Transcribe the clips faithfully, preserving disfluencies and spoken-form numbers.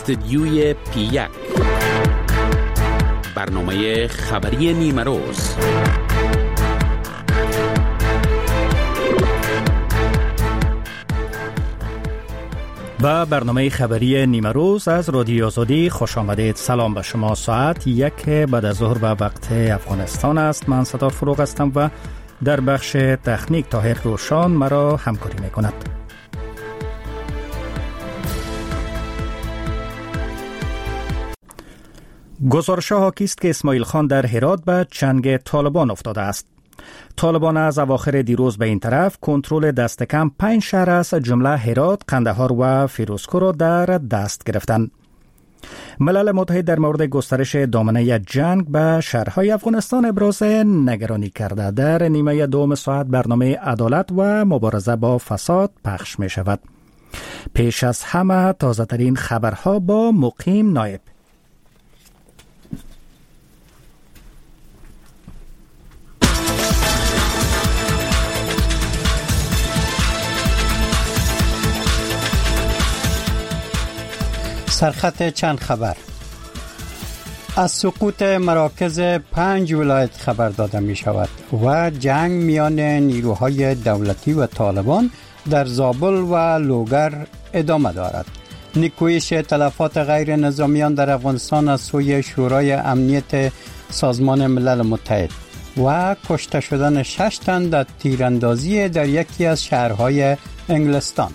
استدیوی پی یک، برنامه خبری نیمه روز. با برنامه خبری نیمه روز از رادیو آزادی خوش آمدید. سلام به شما. ساعت یک بعد از ظهر به وقت افغانستان است. من ستار فروغ هستم و در بخش تکنیک طاهر روشان مرا همکاری میکند. گزارش حاکی است که اسماعیل خان در هرات به چنگ طالبان افتاده است. طالبان از اواخر دیروز به این طرف کنترل دست کم پنج شهر از جمله هرات، قندهار و فیروزکو را در دست گرفتند. ملل متحد در مورد گسترش دامنه جنگ به شهرهای افغانستان ابراز نگرانی کرده. در نیمه دوم ساعت برنامه عدالت و مبارزه با فساد پخش می شود. پیش از همه تازه ترین خبرها با مقیم نایب. سرخط چند خبر. از سقوط مراکز پنج ولایت خبر داده می شود و جنگ میان نیروهای دولتی و طالبان در زابل و لوگر ادامه دارد. نیکویش تلفات غیر نظامیان در افغانستان از سوی شورای امنیت سازمان ملل متحد و کشته شدن شش تن در تیراندازی در یکی از شهرهای انگلستان.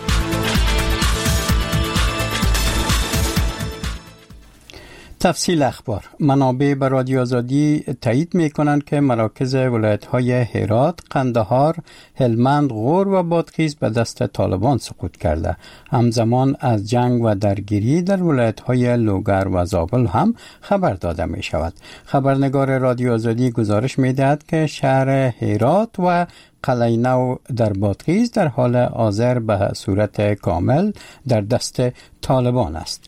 تفصیل اخبار. منابع به رادیو آزادی تایید می کنند که مراکز ولایت‌های هرات، قندهار، هلمند، غور و بادغیس به دست طالبان سقوط کرده. همزمان از جنگ و درگیری در ولایت‌های لوگر و زابل هم خبر داده می شود. خبرنگار رادیو آزادی گزارش می دهد که شهر هرات و قلعه نو در بادغیس در حال حاضر به صورت کامل در دست طالبان است.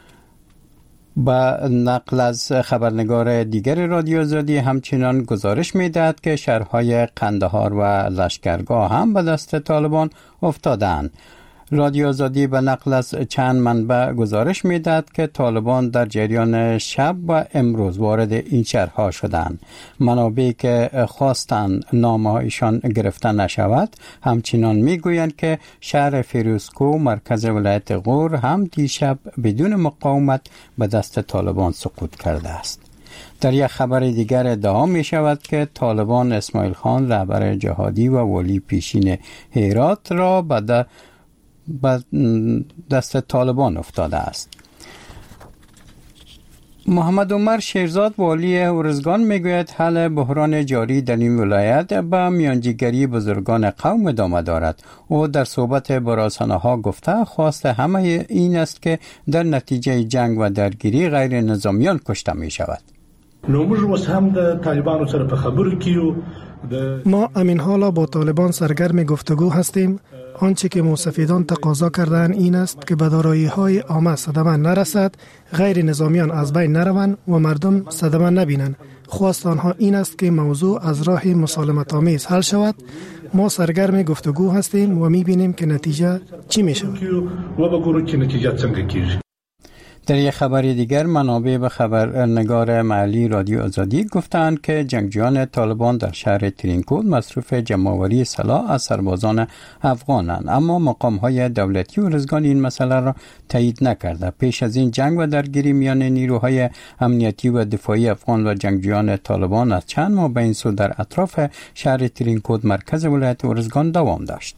با نقل از خبرنگار دیگر رادیو آزادی همچنان گزارش می‌دهد که شهرهای قندهار و لشکرگاه هم به دست طالبان افتادند. رادیو آزادی به نقل از چند منبع گزارش می‌دهد که طالبان در جریان شب و امروز وارد این شهرها شدند. منابعی که خواستند نامه‌هایشان گرفته نشود همچنان می‌گویند که شهر فیروزکو مرکز ولایت غور هم دیشب بدون مقاومت به دست طالبان سقوط کرده است. در یک خبر دیگر ادعا می شود که طالبان اسماعیل خان رهبر جهادی و ولی پیشین هرات را به دست طالبان افتاده است. محمد عمر شیرزاد والی ارزگان میگوید حل بحران جاری در این ولایت به میانجیگری بزرگان قوم ادامه دارد. او در صحبت با رسانه‌ها گفته خواست همه این است که در نتیجه جنگ و درگیری غیر نظامیان کشته می شود. ما امین حالا با طالبان سرگرم گفتگو هستیم. آنچه که مستفیدان تقاضا کردن این است که به دارایی‌های عامه صدمه نرسد، غیر نظامیان از بین نروند و مردم صدمه نبینند. خواست آنها این است که موضوع از راه مسالمت آمیز حل شود. ما سرگرم گفتگو هستیم و می‌بینیم که نتیجه چی می‌شود. در یک خبر دیگر منابع به خبرنگار محلی رادیو آزادی گفتند که جنگجویان طالبان در شهر ترینکود مصروف جمع‌آوری سلاح از سربازان افغانند، اما مقام‌های دولتی و ارزگان این مسئله را تایید نکرده. پیش از این جنگ و درگیری میان نیروهای امنیتی و دفاعی افغان و جنگجویان طالبان از چند ماه به این سو در اطراف شهر ترینکود مرکز ولایت ارزگان دوام داشت.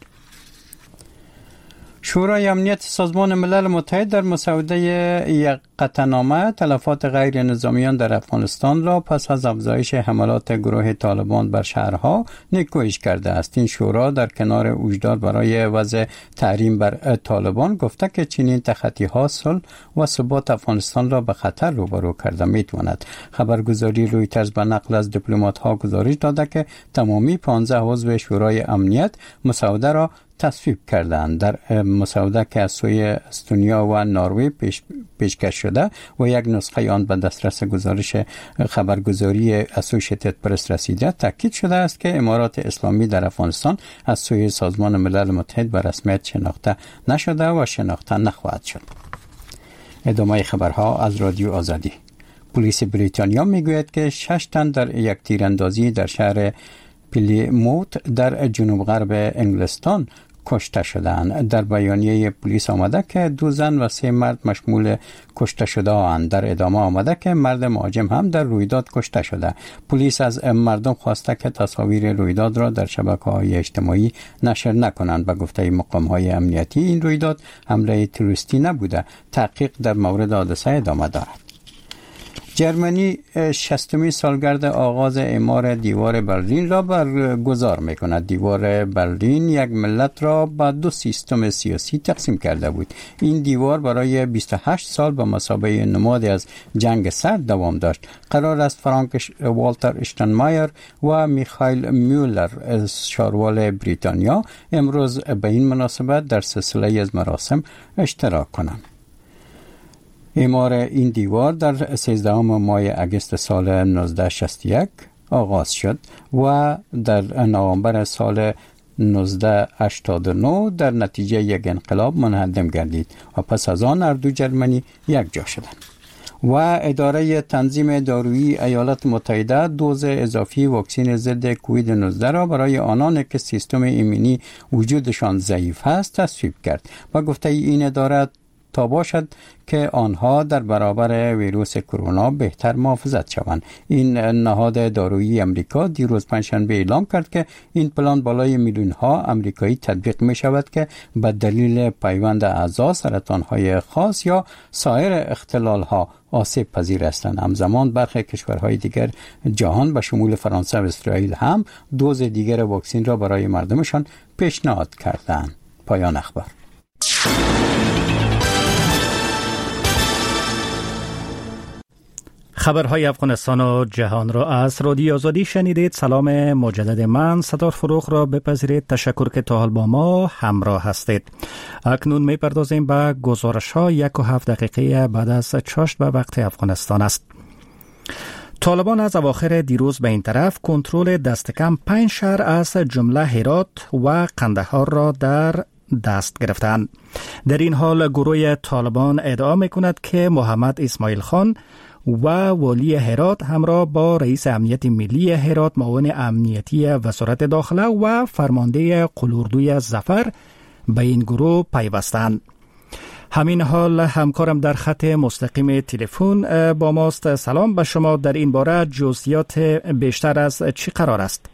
شورای امنیت سازمان ملل متحد در مسوده یک قطعنامه تلفات غیر نظامیان در افغانستان را پس از افزایش حملات گروه طالبان بر شهرها نیکویش کرده است. این شورا در کنار وجدان برای وضع تحریم بر طالبان گفته که چنین تخطی‌ها صلح و ثبات افغانستان را به خطر روبرو کرده می‌تواند. خبرگزاری رویترز به نقل از دیپلمات‌ها گزارش داده که تمامی پانزده عضو شورای امنیت مسوده را تصویب کردند. در مسوده که از سوی استونیا و نروژ پیش پیشکش شده و یک نسخه آن به دسترس گزارش خبرگزاری اسوسییتد پرس رسیده، تاکید شده است که امارات اسلامی در افغانستان از سوی سازمان ملل متحد به رسمیت شناخته نشده و شناخته نخواهد شد. ادامه خبرها از رادیو آزادی. پلیس بریتانیا میگوید که شش تن در یک تیراندازی در شهر پلیموت در جنوب غرب انگلستان کشته شدند. در بیانیه پلیس آمده که دو زن و سه مرد مشمول کشته شده اند. در ادامه آمده که مرد مهاجم هم در رویداد کشته شده. پلیس از مردم خواسته که تصاویر رویداد را در شبکه‌های اجتماعی نشر نکنند. به گفته مقام‌های امنیتی این رویداد حمله تروریستی نبوده. تحقیق در مورد حادثه ادامه دارد. جرمنی شصتمین سالگرد آغاز اعمار دیوار برلین را برگزار می‌کند. دیوار برلین یک ملت را به دو سیستم سیاسی تقسیم کرده بود. این دیوار برای بیست و هشت سال به مثابه نمادی از جنگ سرد دوام داشت. قرار است فرانک والتر اشتنمایر و میخائیل میولر شاروال بریتانیا امروز به این مناسبت در سلسله از مراسم اشتراک کنند. اعمار این دیوار در سیزدهم ماه اگست سال نوزده شصت و یک آغاز شد و در نوامبر سال نوزده هشتاد و نه در نتیجه یک انقلاب منهدم گردید و پس از آن هر دو جرمنی یک جا شدند. و اداره تنظیم دارویی ایالات متحده دوز اضافی واکسن ضد کووید نوزده را برای آنان که سیستم ایمنی وجودشان ضعیف است تصویب کرد. و گفته این اداره تا باشد که آنها در برابر ویروس کرونا بهتر محافظت شوند. این نهاد دارویی امریکا دیروز پنجشنبه اعلام کرد که این پلان بالای میلیون ها امریکایی تطبیق می شود که به دلیل پیوند اعضا، سرطان های خاص یا سایر اختلال ها آسیب پذیر هستند. همزمان برخی کشورهای دیگر جهان به شمول فرانسه و اسرائیل هم دوز دیگر واکسن را برای مردمشان پیشنهاد کردند. پایان اخبار. خبرهای افغانستان و جهان را از رادیو آزادی شنیدید. سلام مجدد، من ستار فروغ را بپذیرید. تشکر که تا حال با ما همراه هستید. اکنون می پردازیم به گزارش ها. یک و هفت دقیقه بعد از چاشت به وقت افغانستان است. طالبان از اواخر دیروز به این طرف کنترل دست کم پنج شهر از جمله هرات و قندهار را در دست گرفتند. در این حال گروه طالبان ادعا می کند که محمد اسماعیل خان و والی هرات همراه با رئیس امنیت ملی هرات، معاون امنیتی وزارت داخله و فرمانده قلوردوی ظفر به این گروه پیوستند. همین حال همکارم در خط مستقیم تلفن با ماست. سلام به شما. در این باره جزئیات بیشتر از چی قرار است؟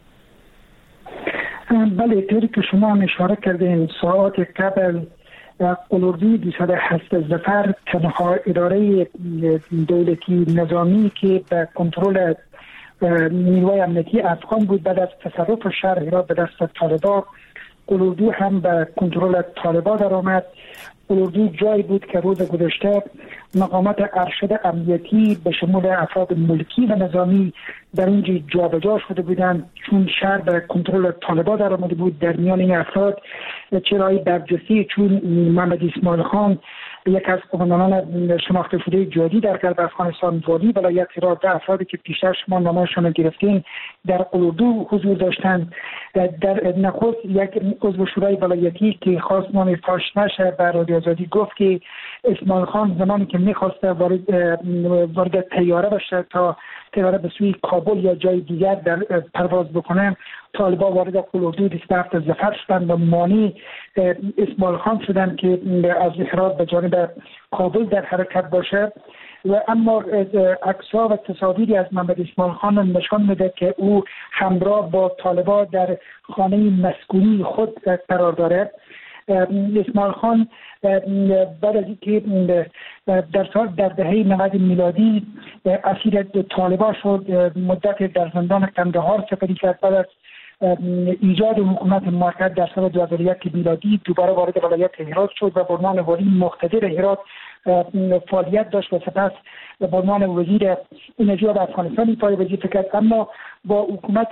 بله، طوری که شما هم اشاره کردین ساعات قبل قلوردوی دویست و هشت ظفر تنها اداره دولتی نظامی که به کنترل نیروی امنیتی افغان بود بعد از تصرف شهر هرات به دست طالبان، قلوردو هم به کنترل طالبان در آمد. قلوردو جایی بود که روز گذشته مقامات ارشد امنیتی به شمول افراد ملکی و نظامی در اینجا جابجا شده بودند، چون شهر به کنترل طالبان در آمده بود. در میان این افراد چرای برجسته چون محمد اسماعیل خان، یک از قماندانان شناخته شده جدی در غرب افغانستان، والی ولایت هرات، افرادی که پیشتر شما نامشون گرفتین در قلوردو حضور داشتند. در نخست یک عضو شورای ولایتی که خواست نام فاش نشه به رادیو آزادی گفت که اسماعیل خان زمانی که می‌خواسته وارد وارد طیاره بشه تا طیاره به سوی کابل یا جای دیگر در پرواز بکنه، طالبان وارد قلوردو دویست و هفت ظفر شدند و مانع اسماعیل خان شدند که از هرات به جانب کابل در حرکت باشه. و اما عکس‌ها و تصاویری از محمد اسماعیل خان نشان میده که او همراه با طالبان در خانه مسکونی خود قرار دارد. اسماعیل خان بعد از اینکه در سال در دهه نود میلادی اسیر طالبان شد، مدت در زندان قندهار سپری کرد. بعد از ایجاد حکومت موقت در سال دو هزار و یک میلادی دوباره وارد ولایت هرات شد و به عنوان والی مقتدر هرات فعالیت داشت و سپس به عنوان وزیر انرژی و افغانستان پای وظیفه کرد. اما با حکومت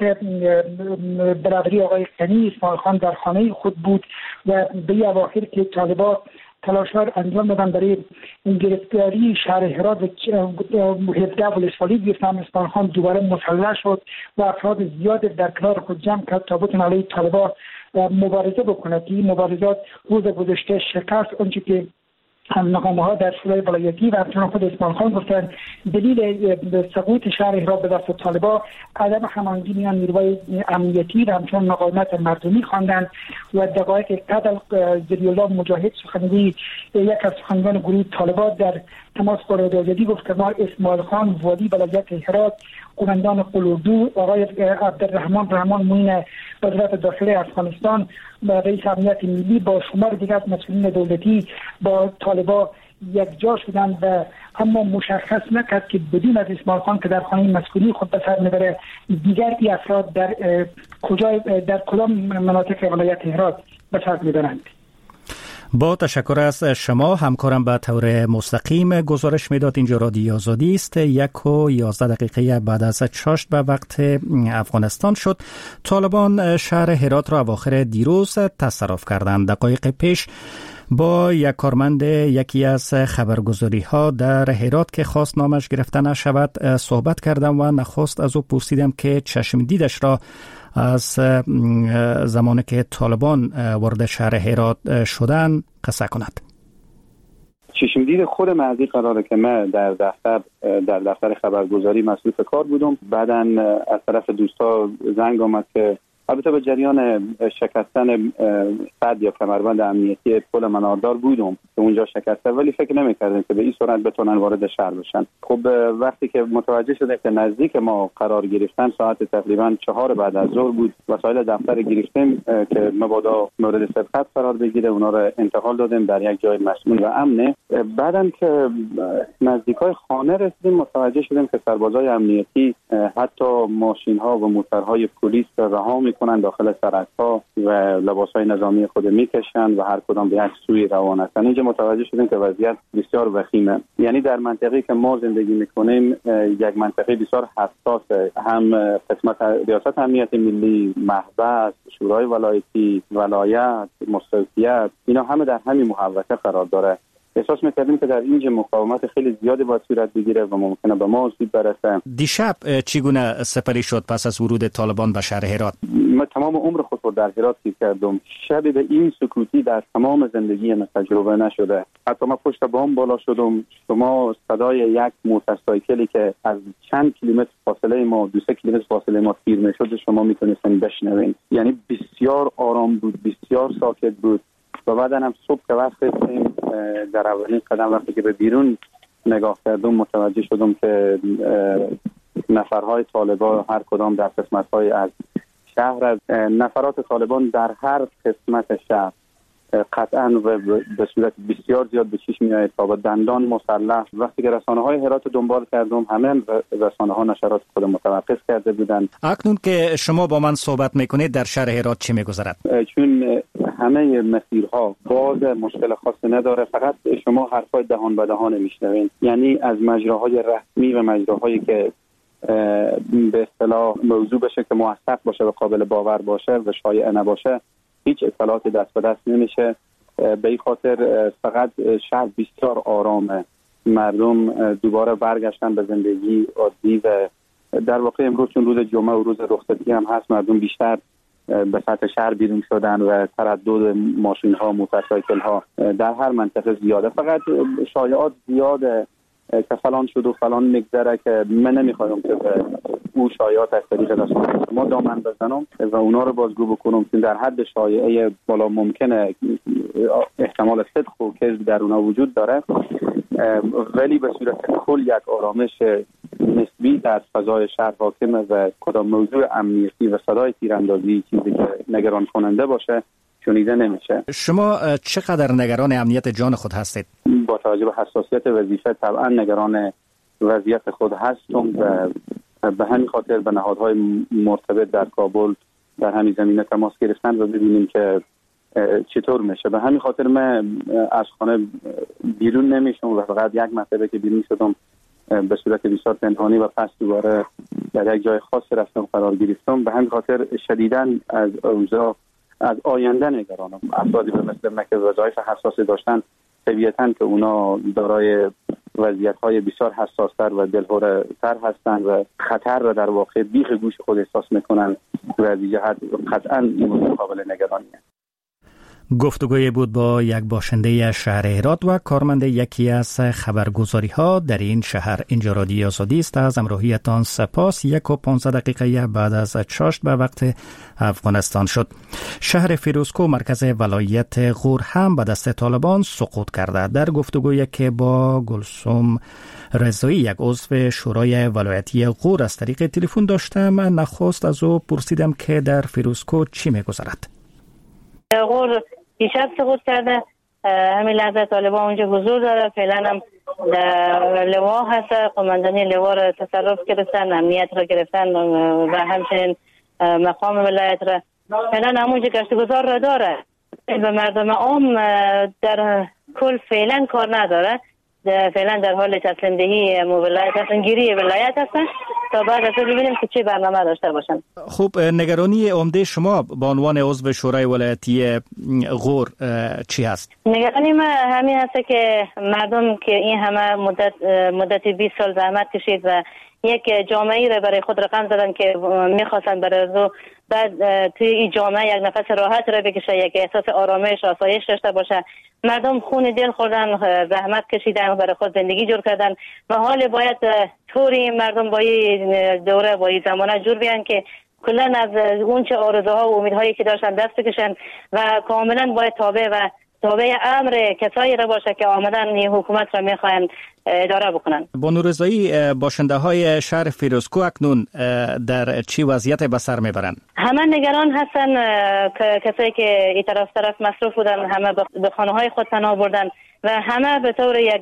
برادری آقای غنی، اسماعیل خان در خانه خود بود و به اواخر که طالبان تلاش‌ها انجام دادن برای گرفتاری شهر هرات و هفده ولسوالی گرفتن، اسماعیل خان دوباره مسلح شد و افراد زیاد در کنار خود جمع کرد تا بتونه علیه طالبان مبارزه بکنه. این مبارزات روز گذشته شکست آنچه که همنامه ها در شورای ولایتی و همچنان خود اسماعیل خان گفتن دلیل سقوط شهر هرات به دست طالبان عدم هماهنگی میان نیروهای امنیتی و همچنان مقاومت مردمی خواندند و دقایق قبل ذری الله مجاهد سخنگوی یک از سخنگوان گروه طالبان در تماس با رادیو آزادی گفت که ما اسماعیل خان والی ولایت هرات، قماندان قلوردو آقای عبدالرحمن رحمان معین وزارت داخله افغانستان و رئیس امنیت ملی با شمار دیگر از مسئولین دولتی با طالبان یک جا شدند و اما مشخص نکرد که بدون از اسماعیل خان که در خانه مسئولی خود به سر میبره دیگر ای افراد در کجای در کدام مناطق ولایت هرات به سر میبرند. با تشکر از شما. همکارم به طور مستقیم گزارش میداد. اینجا رادیو آزادی است. یک و یازده دقیقه بعد از چاشت به وقت افغانستان شد. طالبان شهر هرات را اواخر دیروز تصرف کردند. دقایق پیش با یک کارمند یکی از خبرگزاری ها در هرات که خواست نامش گرفته نشود صحبت کردم و نخواست از او پرسیدم که چشم دیدش را از زمانی که طالبان وارد شهر هرات شدن قصه کند. چشم دید خود مهدی قراره که من در دفتر در دفتر خبرگزاری مسئول کار بودم. بعداً از طرف دوستا زنگ آمد که البته به جریان شکستن صد یا کمربند امنیتی پل مناردار بودم که اونجا شکسته، ولی فکر نمی‌کردم که به این صورت بتونن وارد شهر بشن. خب وقتی که متوجه شده که نزدیک ما قرار گرفتن ساعت تقریبا چهار بعد از ظهر بود، وسایل دفتر گرفتیم که مبادا مورد سرقت قرار بگیره، اونا رو انتقال دادیم در یک جای مسئول و امنه. بعدن که نزدیکای خانه رسیدیم متوجه شدیم که سربازای امنیتی حتی ماشین‌ها و موتورهای پلیس رها کنند داخل سرک‌ها و لباس‌های نظامی خود می‌کشند و هر کدام به یک سوی روان هستند. اینجا متوجه شدیم که وضعیت بسیار وخیمه. یعنی در منطقه‌ای که ما زندگی می‌کنیم یک منطقه بسیار حساسه، هم قسمت ریاست امنیت ملی، محبس، شورای ولایتی، ولایت، مستوفیت، اینا همه در همین محوطه قرار داره. احساس می‌کردیم که در اینجا مقاومت خیلی زیادی باید صورت بگیره و ممکنه به ما آسیب برسه. دیشب چگونه سپری شد پس از ورود طالبان به شهر هرات؟ من تمام عمر خود رو در هرات تیر کردم. شبی به این سکوتی در تمام زندگی من تجربه نشده. حتی من پشت بام بالا شدم، شما صدای یک موتورسایکلی که از چند کیلومتر فاصله ما، دو سه کیلومتر فاصله ما تیر میشد شما میتونستین بشنوین. یعنی بسیار آرام بود، بسیار ساکت بود. و بعد هم صبح که وقت رسیدیم در اولین قدم وقتی که به بیرون نگاه کردم متوجه شدم که نفرهای طالبان هر کدام در قسمت‌های از شهر از نفرات طالبان در هر قسمت شهر قطعاً و به صورت بسیار زیاد به چشم میاد تا با دندان مسلح. وقتی که رسانه‌های هرات رو دنبال کردم همه رسانه‌ها نشرات خود متوقف کرده بودند. اکنون که شما با من صحبت میکنید در شهر هرات چی میگذرد؟ چون همه مسیرها باز مشکل خاصی نداره، فقط شما حرفای دهان به دهان میشنوین. یعنی از مجراهای رسمی و مجراهایی که به اصطلاح موضوع بشه که موثق باشه و قابل باور باشه و شایع نباشه هیچ اطلاعاتی دست به دست نمیشه. به این خاطر فقط شهر بسیار آرامه، مردم دوباره برگشتن به زندگی عادی و در واقع امروز چون روز جمعه و روز رخصتی هم هست مردم بیشتر به سطح شهر بیرون شدن و تردد ماشین ها، موتورسایکل ها در هر منطقه زیاده. فقط شایعات زیاده که فلان شد و فلان میگذره که من نمیخوایم که به اون شایعات از طریق رسانه ما دامن بزنم و اونا رو بازگو بکنم که در حد شایعه بالا ممکنه احتمال صدق و کذب در اونا وجود داره، ولی به صورت کل یک آرامش نسبی در فضای شهر حاکمه و کدام موضوع امنیتی و صدای تیراندازی چیزی که نگران کننده باشه شنیده نمیشه. شما چقدر نگران امنیت جان خود هستید؟ با توجه به حساسیت وظیفه طبعا نگران وضعیت خود هستم و به همین خاطر به نهادهای مرتبط در کابل در همین زمینه تماس گرفتن و ببینیم که چطور میشه. به همین خاطر من از خانه بیرون نمیشم و فقط یک مرتبه که بیرون شدم به صورت بسیار پنهانی و پس دوباره در یک جای خاص رفتم قرار گرفتم. به همین خاطر شدیداً از اوضاع از آینده نگرانم. افرادی به مثل من که وظایف حساسی داشتن طبیعتاً که اونا دارای وضعیت‌های بسیار حساس‌تر و دلهره‌تر هستند و خطر را در واقع بیخ گوش خود احساس می‌کنند و از این جهت قطعاً این قابل نگرانیه. گفتگوی بود با یک باشنده شهر هرات و کارمند یکی از خبرگزاری ها در این شهر. اینجا رادیوی آزادی است. از همراهیتان سپاس. یک و پانزده دقیقه بعد از چاشت به وقت افغانستان شد. شهر فیروزکوه مرکز ولایت غور هم به دست طالبان سقوط کرده. در گفتگویی که با گلسوم رضایی یک عضو شورای ولایتی غور از طریق تلفن داشتم، نخست از او پرسیدم که در فیروزکوه چی می‌گذرد. غور دیشب سقوط کرده. همین لحظه طالبان اونجا حضور داره. فعلا هم لوا هست. قماندانی لوا را تصرف گرفتن، امنیت را گرفتن و همچنین مقام ولایت را فعلا همونجا گشتگزار را داره و مردم عام در کل فعلا کار نداره. فعلا در حال تسلیم دهی ولایت هستن، گیری ولایت هستن تا بعد از ببینیم که چه برنامه داشته باشن. خب نگرانی عمده شما به عنوان عضو شورای ولایتی غور چی هست؟ نگرانی ما همین هست که مردم که این همه مدت مدت بیست سال زحمت کشید و یک جامعه را برای خود رقم زدن که میخواستن برای از بعد توی این جامعه یک نفس راحت را بکشه، یک احساس آرامش آسایش داشته باشه. مردم خون دل خوردن، زحمت کشیدن، برای خود زندگی جور کردن و حال باید طوری مردم با این دوره با این زمانه جور بیان که کلا از اون چه آرزوها و امیدهایی که داشتن دست بکشن و کاملا باید تابع و تابع امر کسایی را باشه که آمدن این حکومت را میخواین اداره بکنن. بانو رضایی، باشنده های شهر فیروزکوه اکنون در چی وضعیت به سر میبرن؟ همه نگران هستن. کسایی که این طرف طرف مصروف بودن همه به خانه های خود پناه بردن و همه به طور یک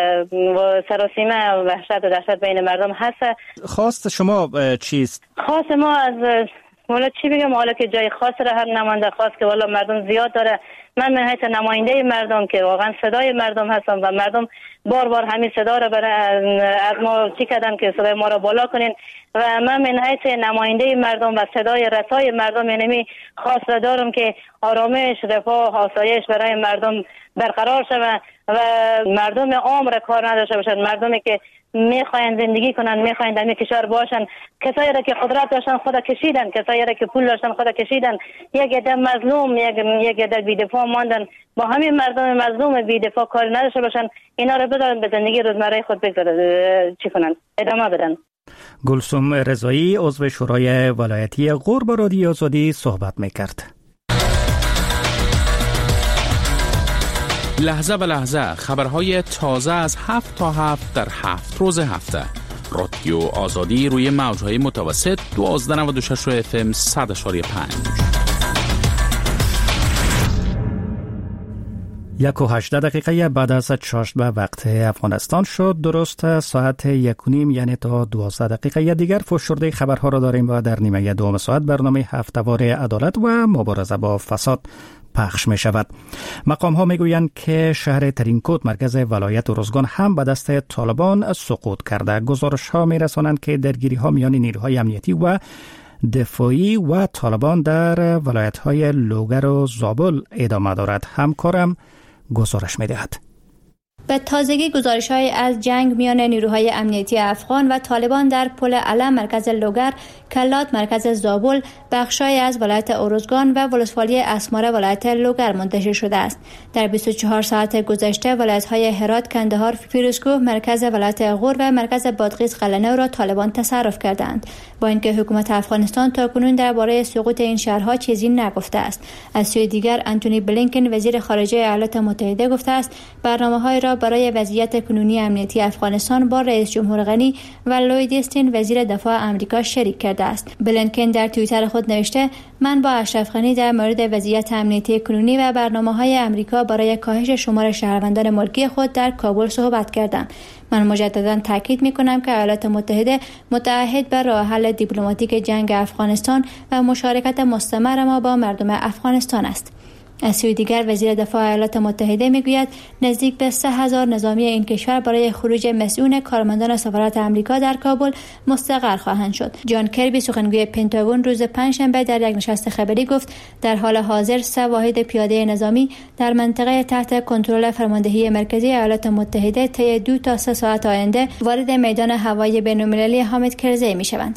سراسیمه وحشت و دهشت بین مردم هست. خواست شما چیست؟ خواست ما از مولا چی بگم، حالا که جای خاص را هم نمانده، خواست که والا مردم زیاد داره. من من حیث نماینده مردم که واقعا صدای مردم هستم و مردم بار بار همین صدا را برای از ما چی کردن که صدای ما را بالا کنین و من من حیث نماینده مردم و صدای رسای مردم اینمی خواست دارم که آرامش، رفاه، آسایش برای مردم برقرار شود و مردم عام را کار نداشته باشند. مردمی که میخواین زندگی کنن، میخواین در کشور باشن، کسایی را که قدرت داشتن خدا کشیدن، کسایی را که پول داشتن خدا کشیدن، یک عده مظلوم یک یک عده بی‌دفاع ماندن. با همین مردم مظلوم بی‌دفاع کار نداشته باشن، اینا را بذارن به زندگی روزمره خود بگذارن، چی کنن، ادامه بدن. گلسوم رضایی عضو شورای ولایتی غور با رادیوی آزادی صحبت میکرد. لحظه به لحظه خبرهای تازه از هفت تا هفت در هفت روز هفته. رادیو آزادی روی موجهای متوسط دوازده نود و شش اف ام صد اشاری پنج. یک و هجده دقیقه بعد از چاشت به وقت افغانستان شد. درست ساعت یک و نیم یعنی تا دوازده دقیقه دیگر فشرده خبرها را داریم و در نیمه دوم ساعت برنامه هفته‌وار عدالت و مبارزه با فساد پخش می شود. مقام ها می گویند که شهر ترینکوت مرکز ولایت ارزگان هم به دست طالبان سقوط کرده. گزارش ها می رسانند که درگیری ها میان نیروهای امنیتی و دفاعی و طالبان در ولایت های لوگر و زابل ادامه دارد. همکارم گزارش می دهد. به تازگی گزارش‌های از جنگ میان نیروهای امنیتی افغان و طالبان در پل علم مرکز لوگر، کلات مرکز زابل، بخشای از ولایت ارزگان و ولسوالی اسماره ولایت لوگر منتشر شده است. در بیست و چهار ساعت گذشته ولایت‌های هرات، کندهار، فیروزکوه، مرکز ولایت غور و مرکز بادغیس قلعه‌نو را طالبان تصرف کردند. با اینکه حکومت افغانستان تاکنون درباره سقوط این شهرها چیزی نگفته است. از سوی دیگر آنتونی بلینکن وزیر خارجه ایالات متحده گفته است برنامه‌های را برای وضعیت کنونی امنیتی افغانستان با رئیس جمهور غنی و لوید استین وزیر دفاع آمریکا شریک کرده است. بلینکن در توییتر خود نوشته من با اشرف غنی در مورد وضعیت امنیتی کنونی و برنامه‌های آمریکا برای کاهش شمار شهروندان ملکی خود در کابل صحبت کردم. من مجددا تاکید می‌کنم که ایالات متحده متعهد به راه حل دیپلماتیک جنگ افغانستان و مشارکت مستمر ما با مردم افغانستان است. از سوی دیگر وزیر دفاع ایالات متحده میگوید نزدیک به سه هزار نظامی این کشور برای خروج مسئول کارمندان سفارت آمریکا در کابل مستقر خواهند شد. جان کربی سخنگوی پنتاگون روز پنجشنبه در یک نشست خبری گفت در حال حاضر سه واحد پیاده نظامی در منطقه تحت کنترل فرماندهی مرکزی ایالات متحده طی دو تا سه ساعت آینده وارد میدان هوایی بین‌المللی حامد کرزی میشوند.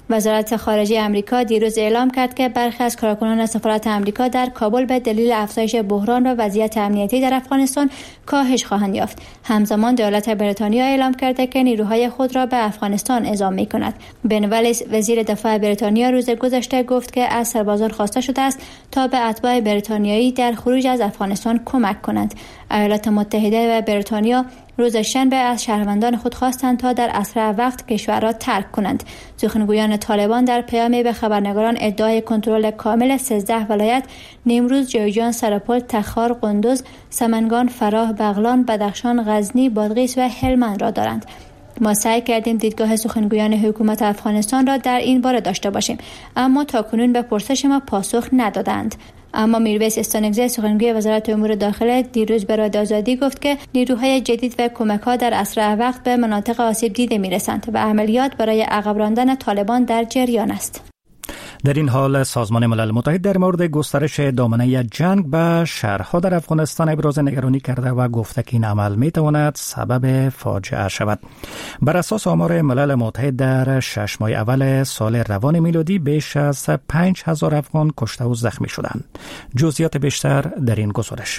وزارت خارجه آمریکا دیروز اعلام کرد که برخی از کارکنان سفارت آمریکا در کابل به دلیل افزایش بحران و وضعیت امنیتی در افغانستان کاهش خواهند یافت. همزمان دولت بریتانیا اعلام کرده که نیروهای خود را به افغانستان اعزام می‌کند. بن والیس وزیر دفاع بریتانیا روز گذشته گفت که از سربازان خواسته شده است تا به اتباع بریتانیایی در خروج از افغانستان کمک کنند. ایالات متحده و بریتانیا روز شنبه از شهروندان خود خواستند تا در اسرع وقت کشور را ترک کنند. سخنگویان طالبان در پیامی به خبرنگاران ادعای کنترل کامل سیزده ولایت نیمروز، جویجان، سرپل، تخار، قندوز، سمنگان، فراه، بغلان، بدخشان، غزنی، بادغیس و هلمند را دارند. ما سعی کردیم دیدگاه سخنگویان حکومت افغانستان را در این باره داشته باشیم، اما تاکنون به پرسش ما پاسخ ندادند. اما میرویس استانکزی سخنگوی وزارت امور داخله دیروز به رادیو آزادی گفت که نیروهای جدید و کمک‌ها در اسرع وقت به مناطق آسیب دیده می‌رسند و عملیات برای عقب راندن طالبان در جریان است. در این حال سازمان ملل متحد در مورد گسترش دامنه جنگ به شهرها در افغانستان ابراز نگرانی کرده و گفته که این عمل میتواند سبب فاجعه شود. بر اساس آمار ملل متحد در شش ماه اول سال روان میلادی بیش از پنج هزار افغان کشته و زخمی شدند. جزئیات بیشتر در این گزارش.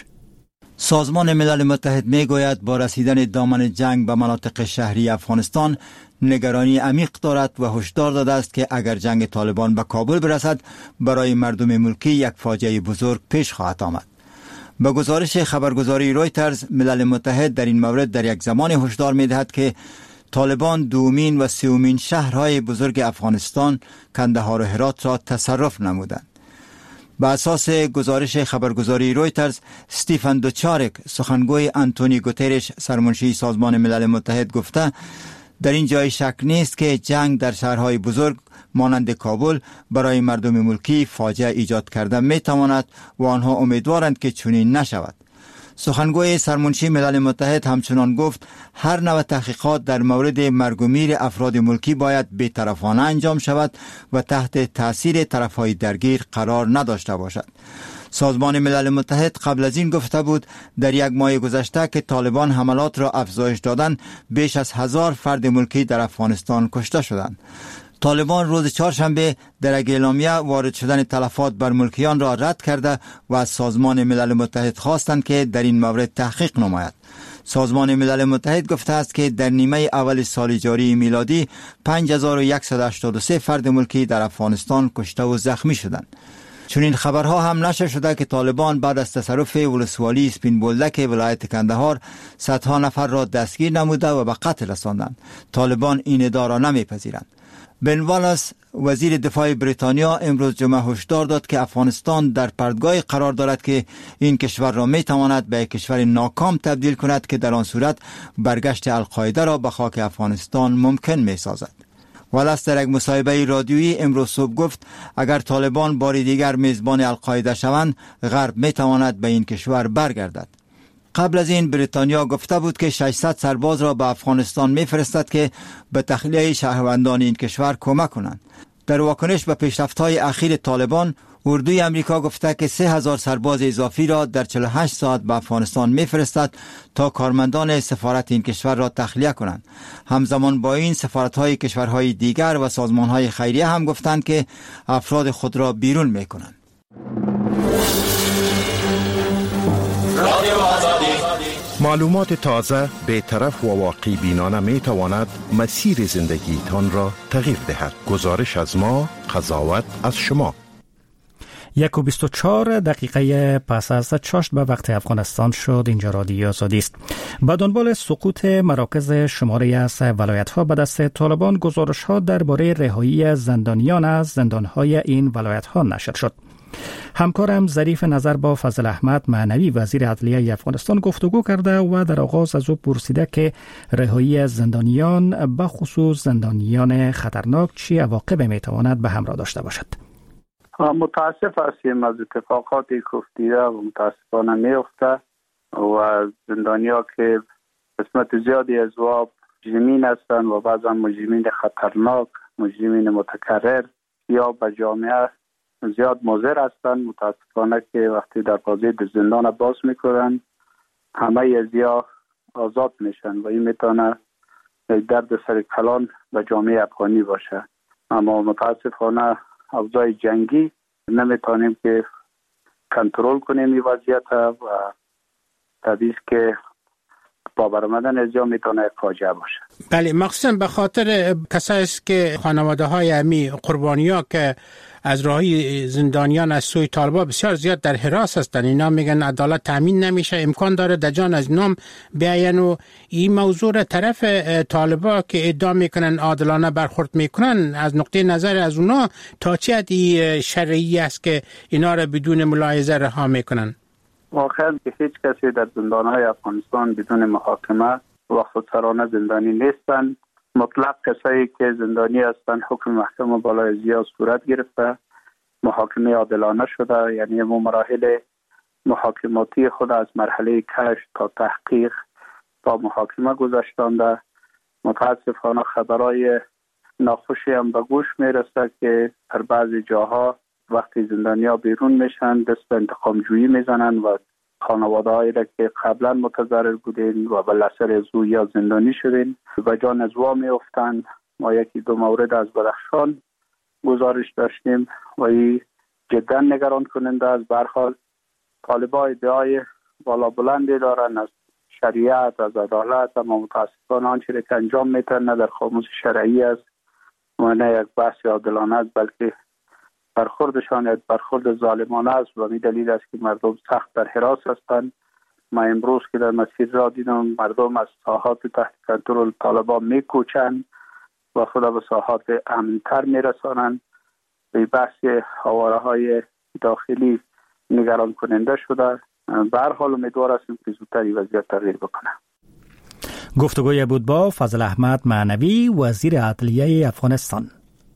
سازمان ملل متحد می گوید با رسیدن دامن جنگ به مناطق شهری افغانستان نگرانی عمیق دارد و هشدار داده است که اگر جنگ طالبان به کابل برسد برای مردم ملکی یک فاجعه بزرگ پیش خواهد آمد. به گزارش خبرگزاری رویترز، ملل متحد در این مورد در یک زمان هشدار می دهد که طالبان دومین و سومین شهرهای بزرگ افغانستان کندهار و هرات را تصرف نمودند. به اساس گزارش خبرگزاری رویترز، استیفن دوچارک سخنگوی آنتونی گوترش سرمنشی سازمان ملل متحد گفته در این جای شک نیست که جنگ در شهرهای بزرگ مانند کابل برای مردم ملکی فاجعه ایجاد کرده می تواند و آنها امیدوارند که چنین نشود. سخنگوی سرمنشی ملل متحد همچنان گفت هر نوع تحقیقات در مورد مرگ و میر افراد ملکی باید بی‌طرفانه انجام شود و تحت تأثیر طرفهای درگیر قرار نداشته باشد. سازمان ملل متحد قبل از این گفته بود در یک ماه گذشته که طالبان حملات را افزایش دادند بیش از هزار فرد ملکی در افغانستان کشته شدند. طالبان روز چهارشنبه در یک اعلامیه وارد شدن تلفات بر ملکیان را رد کرده و از سازمان ملل متحد خواستند که در این مورد تحقیق نماید. سازمان ملل متحد گفته است که در نیمه اول سال جاری میلادی پنج هزار و صد و هشتاد و سه فرد ملکی در افغانستان کشته و زخمی شدند. چون این خبرها هم نشر شده که طالبان بعد از تصرف ولسوالی سپین بولدک ولایت کندهار صدها نفر را دستگیر نموده و به قتل رساندند. طالبان این ادعا را نمیپذیرند. بن والیس وزیر دفاع بریتانیا امروز جمعه هشدار داد که افغانستان در پرتگاهی قرار دارد که این کشور را می تواند به یک کشور ناکام تبدیل کند که در آن صورت برگشت القاعده را به خاک افغانستان ممکن می سازد. والیس در یک مصاحبه رادیویی امروز صبح گفت اگر طالبان بار دیگر میزبان القاعده شوند غرب می تواند به این کشور برگردد. قبل از این بریتانیا گفته بود که ششصد سرباز را به افغانستان میفرستد که به تخلیه شهروندان این کشور کمک کنند. در واکنش به پیشرفت‌های اخیر طالبان، اردوی امریکا گفته که سه هزار سرباز اضافی را در چهل و هشت ساعت به افغانستان میفرستد تا کارمندان سفارت این کشور را تخلیه کنند. همزمان با این سفارت‌های کشورهای دیگر و سازمان‌های خیریه هم گفتند که افراد خود را بیرون می‌کنند. معلومات تازه، بی‌طرف و واقع بینانه می تواند مسیر زندگی تان را تغییر دهد. گزارش از ما، قضاوت از شما. یک و بیست و چهار دقیقه پس از چاشت به وقت افغانستان شد. اینجا رادیو آزادی است. با دنبال سقوط مراکز شماری از ولایت‌ها به دست طالبان، گزارش‌ها درباره رهایی زندانیان از زندان‌های این ولایت‌ها نشر شد. همکارم ظریف نظر با فضل احمد معنوی وزیر عدلیه افغانستان گفتگو کرده و در آغاز از او پرسیده که رهایی زندانیان به خصوص زندانیان خطرناک چی عواقبی میتواند به همراه داشته باشد. متاسف هستیم از اتفاقاتی که افتیده و متاسفانه میفته و زندانیا که قسمت زیادی از واب مجرمین هستند و بعضا مجرمین خطرناک، مجرمین متکرر یا به جامعه زیاد مضر هستند. متاسفانه که وقتی در بازی در زندان باز میکنن همه از یا آزاد میشن و این میتونه درد سر کلان به جامعه افغانی باشه. اما متاسفانه اوضاع جنگی نمیتونیم که کنترل کنیم این وضعیت و طبیعی که با برآمدن از جا میتونه فاجعه باشه. بله، مخصوصا به خاطر کسایی است که خانواده های امی قربانی‌ها که از راهی زندانیان از سوی طالبان بسیار زیاد در حراس هستند. اینا میگن عدالت تامین نمیشه، امکان داره دجان از نام بیاین و این موضوع را طرف طالبان که ادعا میکنن عادلانه برخورد میکنن از نقطه نظر از اونا تا چه حدی شرعی است که اینا را بدون ملاحظه رها میکنن؟ واقعا که هیچ کسی در زندانهای افغانستان بدون محاکمه و خودسرانه زندانی نیستن. مطلق کسایی که زندانی هستند حکم محکمه بالای زیاد صورت گرفته، محاکمه عادلانه شده، یعنی مو مراحل محاکماتی خود از مرحله کشف تا تحقیق تا محاکمه گذاشتنده. متاسفانه خبرای ناخوشی هم به گوش میرسه که در بعضی جاها وقتی زندانیا بیرون میشن دست به انتقام جویی میزنن و خانواده هایی را که قبلا متضرر بودین و به لسر زو یا زندانی شدین به جان از وا میافتند. ما یکی دو مورد از بدخشان گزارش داشتیم و این جدا نگران کننده است. به هر حال طالبان ادعای بالا بلندی دارن از شریعت، از عدالت، اما متاسفانه آنچه را که انجام میتن نه در قاموس شرعی است و نه یک بحث عادلانه است، بلکه برخوردشان برخورد ظالمانه است و می دلیل است که مردم سخت در حراس هستند. ما امروز که در مسیر را دیدم مردم از ساحات تحت کنترل طالبان می کوچند و خود به ساحات امن‌تر می رسانند. به بحث حواره های داخلی نگران کننده شده. به هر حال امیدوار هستیم که زودتر این وضعیت تغییر بکنه. گفتگوی بود با فضل احمد معنوی، وزیر عدلیه افغانستان.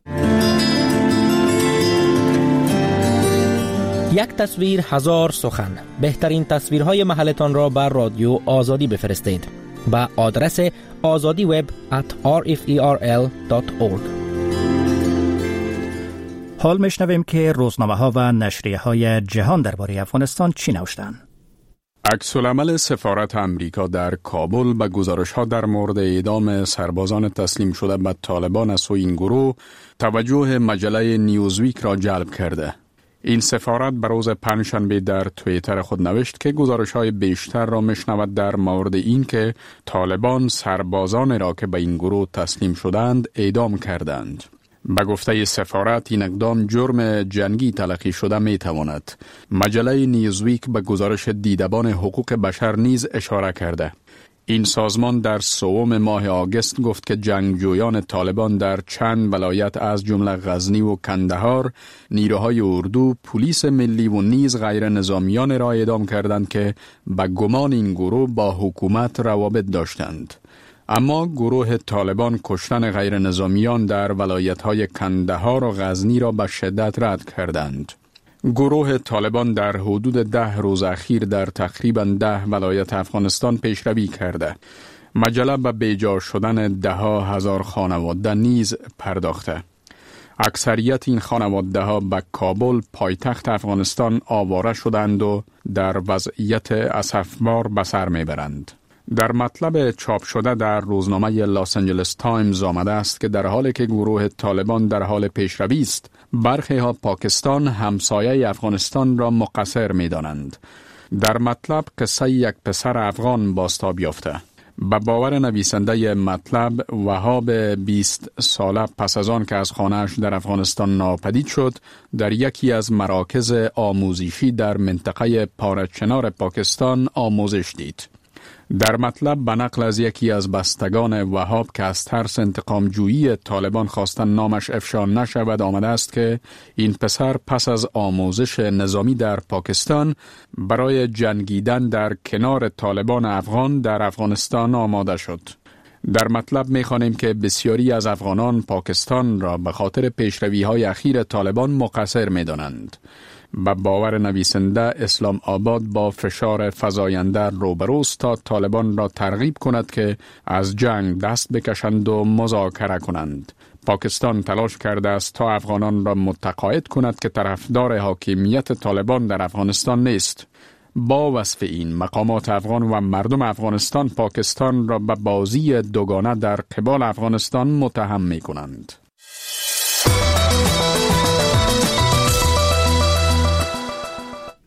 یک تصویر هزار سخن. بهترین تصویرهای محلتان را بر رادیو آزادی بفرستید با آدرس آزادی وب ات آر اف ای آر ال دات اورگ. حال میشنویم که روزنامه ها و نشریه های جهان درباره افغانستان چی نوشتند. عکس العمل سفارت امریکا در کابل به گزارش ها در مورد اعدام سربازان تسلیم شده به طالبان از سوی این گروه توجه مجله نیوزویک را جلب کرده. این سفارت به روز پنجشنبه در توییتر خود نوشت که گزارش‌های بیشتر را میشنود در مورد این که طالبان سربازان را که به این گروه تسلیم شدند اعدام کردند. به گفته سفارت این اقدام جرم جنگی تلقی شده می تواند. مجله نیوزویک به گزارش دیدبان حقوق بشر نیز اشاره کرده. این سازمان در سوم ماه آگوست گفت که جنگجویان طالبان در چند ولایت از جمله غزنی و کندهار نیروهای اردو، پلیس ملی و نیز غیر نظامیان را اعدام کردند که به گمان این گروه با حکومت روابط داشتند. اما گروه طالبان کشتن غیر نظامیان در ولایت‌های کندهار و غزنی را به شدت رد کردند. گروه طالبان در حدود ده روز اخیر در تقریباً ده ولایت افغانستان پیشروی کرده. مجله به بیجا شدن ده ها هزار خانواده نیز پرداخته. اکثریت این خانواده ها به کابل پایتخت افغانستان آواره شدند و در وضعیت اسفبار به سر میبرند. در مطلب چاپ شده در روزنامه لاس آنجلس تایمز آمده است که در حالی که گروه طالبان در حال پیشروی است، برخی ها پاکستان همسایه افغانستان را مقصر می دانند. در مطلب قصه یک پسر افغان بازتاب یافته. به باور نویسنده مطلب، وهاب بیست ساله پس از آن که از خانه‌اش در افغانستان ناپدید شد، در یکی از مراکز آموزشی در منطقه پارچنار پاکستان آموزش دید. در مطلب به نقل از یکی از بستگان وهاب که از ترس انتقام جویی طالبان خواستن نامش افشا نشود آمده است که این پسر پس از آموزش نظامی در پاکستان برای جنگیدن در کنار طالبان افغان در افغانستان آماده شد. در مطلب می‌خوانیم که بسیاری از افغانان پاکستان را به خاطر پیشروی‌های اخیر طالبان مقصر می‌دانند. به باور نویسنده، اسلام آباد با فشار فزاینده روبروست تا طالبان را ترغیب کند که از جنگ دست بکشند و مذاکره کنند. پاکستان تلاش کرده است تا افغانان را متقاعد کند که طرفدار حاکمیت طالبان در افغانستان نیست. با وصف این، مقامات افغان و مردم افغانستان پاکستان را به بازی دوگانه در قبال افغانستان متهم می کنند.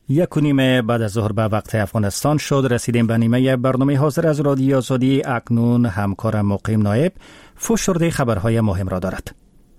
یک و نیم بعد از ظهر به وقت افغانستان شد. رسیدیم به نیمه برنامه حاضر از رادیو آزادی. اکنون همکارم مقیم نایب فشرده خبرهای مهم را دارد.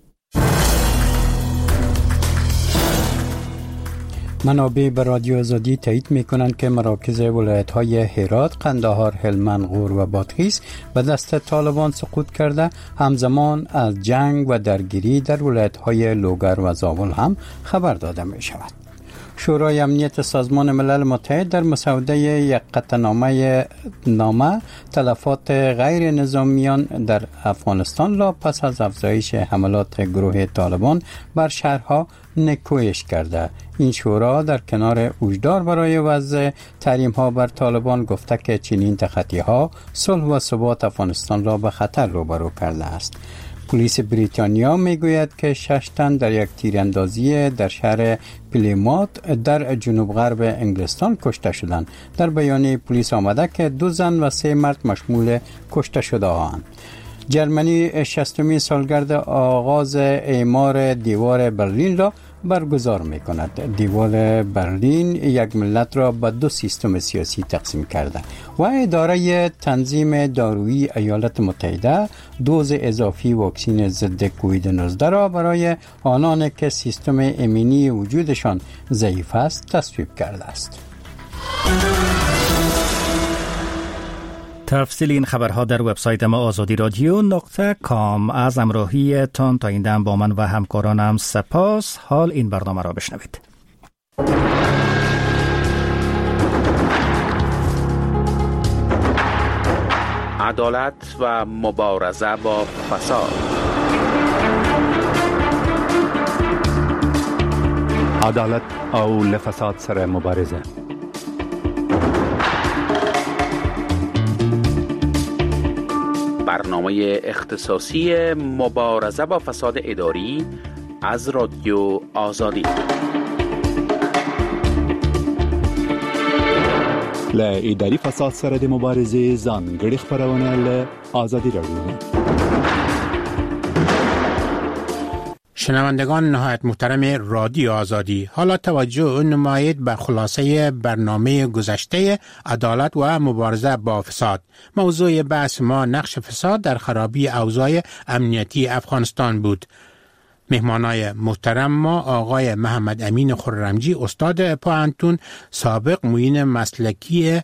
منابع به رادیو آزادی تایید می‌کنند که مراکز ولایت‌های هرات، قندهار، هلمند، غور و بادغیس به دست طالبان سقوط کرده. همزمان از جنگ و درگیری در ولایت‌های لوگر و زابل هم خبر داده می‌شود. شورای امنیت سازمان ملل متحد در مسوده یک قطعنامه نامه تلفات غیر نظامیان در افغانستان را پس از افزایش حملات گروه طالبان بر شهرها نکویش کرده. این شورا در کنار هشدار برای وضع تحریم ها بر طالبان گفته که چنین تخطی ها صلح و ثبات افغانستان را به خطر روبرو کرده است. پلیس بریتانیا میگوید که شش تن در یک تیراندازی در شهر پلیموت در جنوب غرب انگلستان کشته شدند. در بیانیه پلیس آمده که دو زن و سه مرد مشمول کشته شده اند. جرمنی شصتمین سالگرد آغاز اعمار دیوار برلین را برگزار می کند. دیوار برلین یک ملت را به دو سیستم سیاسی تقسیم کرده و اداره تنظیم دارویی ایالات متحده دوز اضافی واکسن ضد کووید نوزده را برای آنان که سیستم ایمنی وجودشان ضعیف است تصویب کرده است. تفصیل این خبرها در وبسایت ما آزادی رادیو نقطه کام. از همراهی تان تا این دم با من و همکارانم سپاس. حال این برنامه را بشنوید. عدالت و مبارزه با فساد. عدالت او لفساد سره مبارزه. برنامه اختصاصی مبارزه با فساد اداری از رادیو آزادی. ل اداری فساد سره د مبارزه ځانګړي خبرونه ل آزادی رادیو. شنوندگان نهایت محترم رادیو آزادی، حالا توجه نمایید به خلاصه برنامه گذشته عدالت و مبارزه با فساد. موضوع بحث ما نقش فساد در خرابی اوضاع امنیتی افغانستان بود. مهمانای محترم ما آقای محمد امین خرمجی، استاد پوهنتون، سابق معین مسلکی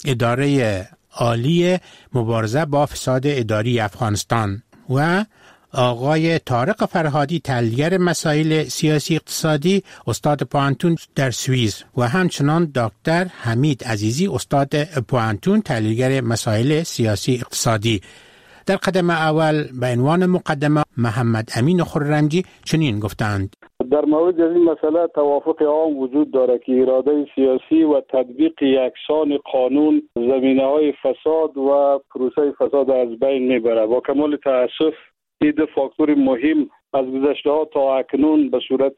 اداره عالی مبارزه با فساد اداری افغانستان و آقای طارق فرهادی، تحلیلگر مسائل سیاسی اقتصادی، استاد پوهنتون در سوئیس و همچنان دکتر حمید عزیزی، استاد پوهنتون، تحلیلگر مسائل سیاسی اقتصادی. در قدم اول به عنوان مقدمه محمد امین خرمجی چنین گفتند: در مورد این مسئله توافق عام وجود دارد که اراده سیاسی و تطبیق یکسان قانون زمینه‌های فساد و پروسه فساد از بین میبرد. با کمال تأسف این دو فاکتور مهم از گذشته ها تا اکنون به صورت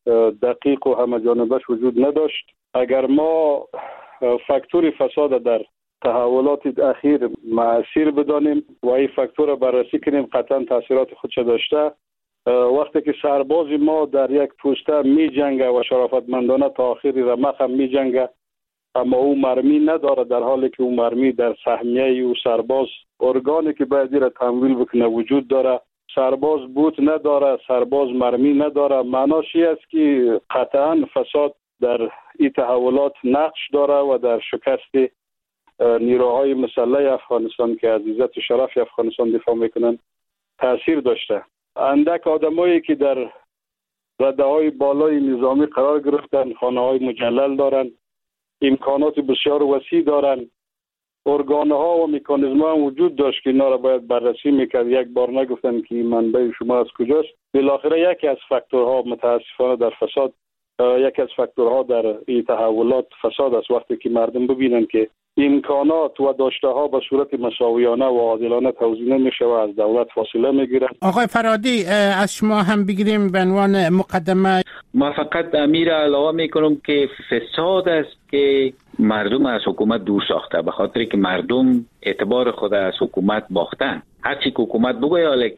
دقیق و همه جانبش وجود نداشت. اگر ما فاکتور فساد در تحولات اخیر مؤثر بدانیم و این فاکتور بررسی کنیم، قطعا تاثیرات خودش داشته. وقتی که سرباز ما در یک پوسته می جنگه و شرافتمندانه تا آخری رمق هم می جنگه، اما او مرمی نداره، در حالی که او مرمی در سهمیه او سرباز ارگانی که باید را تمویل بکنه وجود داره. سرباز بوت نداره، سرباز مرمی نداره. معناش این است که قطعا فساد در این تحولات نقش داره و در شکست نیروهای مسلح افغانستان که از عزت و شرف افغانستان دفاع میکنن تاثیر داشته. اندک آدمایی که در رده های بالای نظامی قرار گرفتن، خانه های مجلل دارن، امکانات بسیار وسیع دارن، ارگان ها و مکانیزم ها وجود داشت که اینا را باید بررسی میکرد. یک بار نگفتن که منبع شما از کجاست. بالاخره یکی از فاکتورها متاسفانه در فساد، یکی از فاکتورها در این تحولات فساد است. وقتی که مردم ببینن که امکانات و داشته ها به صورت مساویانه و عادلانه توزیع نمیشه و از دولت فاصله میگیرن. آقای فرهادی، از شما هم بگیریم به عنوان مقدمه. ما فقط امیر علاوه میکنم که فساد است که مردم از حکومت دور ساخته، به خاطر که مردم اعتبار خود از حکومت باختن. هرچی که حکومت بگه یا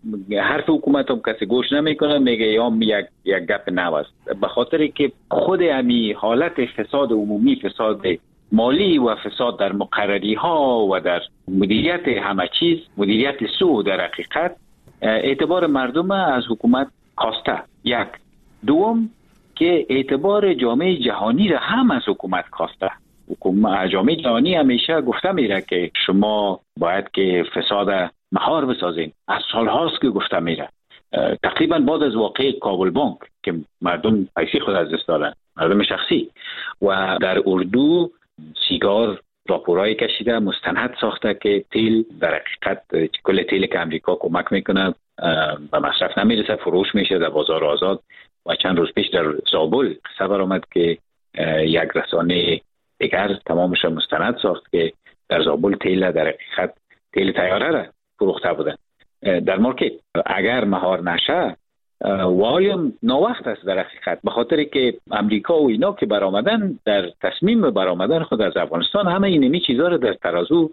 حرف حکومت هم کسی گوش نمیکنه، میگه یا یک یک گپ نو است. به خاطر که خود امی حالت فساد عمومی، فساد مالی و فساد در مقرری ها و در مدیریت همه چیز، مدیریت سو در حقیقت اعتبار مردم از حکومت کاسته. یک دوم که اعتبار جامعه جهانی را هم از حکومت کاسته. حکومت جامعه جهانی همیشه گفته میره که شما باید که فساد مهار بسازین. از سال هاست که گفته میره. تقریبا بعد از واقعه کابل بانک که مردم پیسی خود از دست دارن، مردم شخصی، و در اردو سیگار راپورای کشیده، مستند ساخته که تیل در حقیقت کل تیل که امریکا کمک میکنه و مصرف نمیرسه، فروش میشه در بازار آزاد. و چند روز پیش در زابل قصه برآمد که یک رسانه دیگر تمامش مستند ساخت که در زابل تیل در حقیقت تیل طیاره را فروخته بودن در مارکت. اگر مهار نشه وایم ناوقت است در حقیقت، به خاطر که امریکا و اینا که برآمدن در تصمیم برآمدن خود از افغانستان همه اینمی چیزا رو در ترازو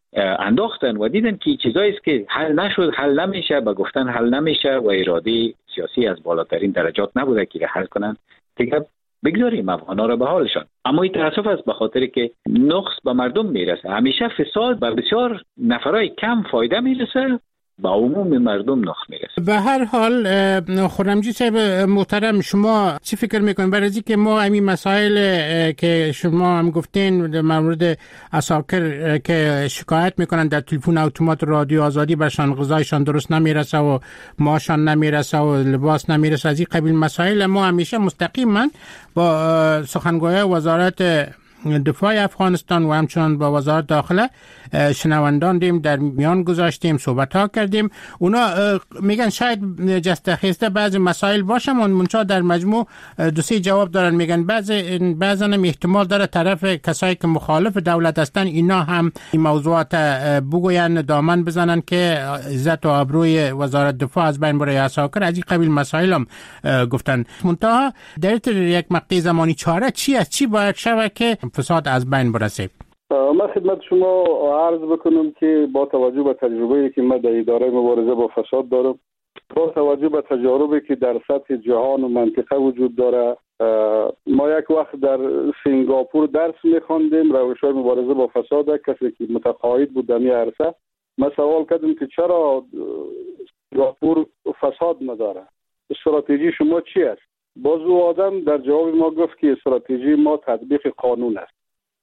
انداختن و دیدن که چیزایی است که حل نشد، حل نمیشه، به گفتن حل نمیشه و اراده سیاسی از بالاترین درجات نبوده که حل کنن، دیگه بگذاریم افغانا رو به حالشان. اما این تاسف است به خاطر که نقص به مردم میرسه. همیشه فساد به بسیار نفرای کم فایده میرسه، با عموم مردم نقص میرسه. به هر حال خرمجی صاحب محترم، شما چی فکر میکنید برای اینکه که ما همین مسائل که شما هم گفتین در مورد عساکر که شکایت میکنن در تلفن اتومات رادیو آزادی برشان غذایشان درست نمیرسه و ماشان نمیرسه و لباس نمیرسه، از این قبیل مسائل ما همیشه مستقیما با سخنگوی وزارت دفاع افغانستان و همچنان با وزارت داخله شنوندان دیم در میان گذاشتیم، صحبت ها کردیم. اونا میگن شاید جسته خیسته بعضی مسائل باشه، منتها در مجموع دو سه جواب دارن. میگن بعضی بعضا هم احتمال داره طرف کسایی که مخالف دولت هستن اینا هم این موضوعات بگوین، دامن بزنن که عزت و آبروی وزارت دفاع از بین بره. عساکر از این قبیل مسائل هم گفتن. منتها در یک مقطع زمانی چاره چی است؟ چی باید شود که فساد از بین برسه؟ من خدمت شما عرض بکنم که با توجه به تجربه‌ای که من در اداره مبارزه با فساد دارم، با توجه به تجاربی که در سطح جهان و منطقه وجود داره، ما یک وقت در سنگاپور درس می‌خواندیم روش‌های مبارزه با فساد. کسی که متقاعد بود در این عرصه، ما سوال کردیم که چرا سنگاپور فساد نداره، استراتژی شما چی است؟ باز او آدم در جواب ما گفت که استراتژی ما تطبیق قانون است.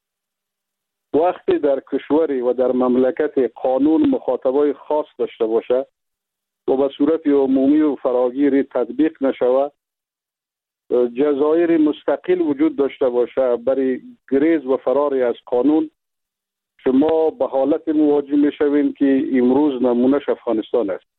وقتی در کشوری و در مملکت قانون مخاطبای خاص داشته باشه و به صورت عمومی و فراگیر تطبیق نشود، جزایر مستقل وجود داشته باشه برای گریز و فراری از قانون، شما به حالت مواجه میشوین که امروز نمونهش افغانستان است.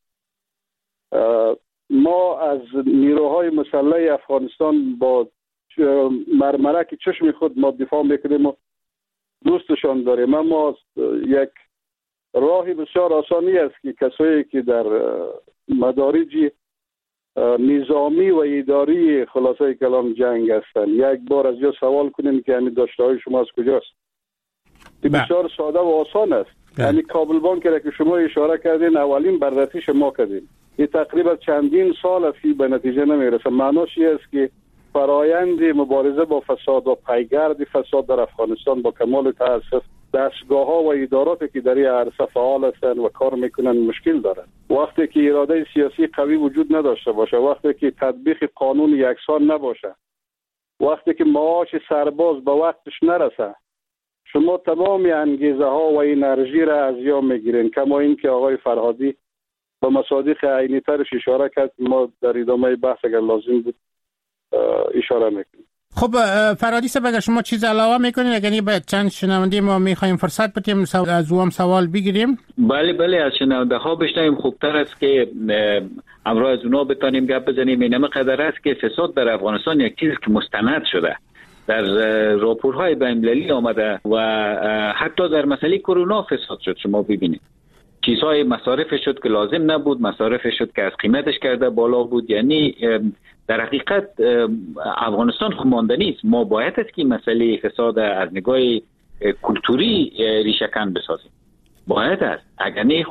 ما از نیروهای مسلح افغانستان با مرمره که چشم خود ما دفاع میکنیم و دوستشان داریم، اما یک راهی بسیار آسانی است که کسایی که در مدارج نظامی و اداری خلاصه کلام جنگ هستند یک بار از جا سوال کنیم که همین داشته های شما از کجاست. بسیار ساده و آسان است. یعنی کابل بانک را که شما اشاره کردین اولین بررسی شما کردین، این تقریبا چندین سال است که به نتیجه نمیرسه. معناش این است که فرایند مبارزه با فساد و پیگرد فساد در افغانستان با کمال تاسف دستگاه ها و اداراتی که در این عرصه فعال هستند و کار میکنن مشکل دارن. وقتی که اراده سیاسی قوی وجود نداشته باشه، وقتی که تطبیق قانون یکسان نباشه، وقتی که معاش سرباز به وقتش نرسه، شما تمام انگیزه ها و انرژی را از یا میگیرین. کما این که آقای فرهادی به مصادیق عینی ترش اشاره کرد، ما در ادامه بحث اگر لازم بود اشاره میکنیم. خب فرهادی صاحب اگر شما چیز علاوه میکنید، اگر به چند شنونده ما میخوایم فرصت بدیم از او هم سوال بگیریم. بله بله از شنونده ها بشنویم، خوبتر است که امروز از اونا بتانیم گپ بزنیم. اینم قدر است که فساد در افغانستان یک چیز که مستند شده، در راپورهای بین‌المللی آمده و حتی در مسئله کرونا فساد شد. شما ببینید چیزهای مصارف شد که لازم نبود، مصارف شد که از قیمتش کرده بالا بود. یعنی در حقیقت افغانستان خود ماندنی است. ما باید است که مسئله فساد از نگاه کلتوری ریشه کن بسازیم. باید است، اگر نه خو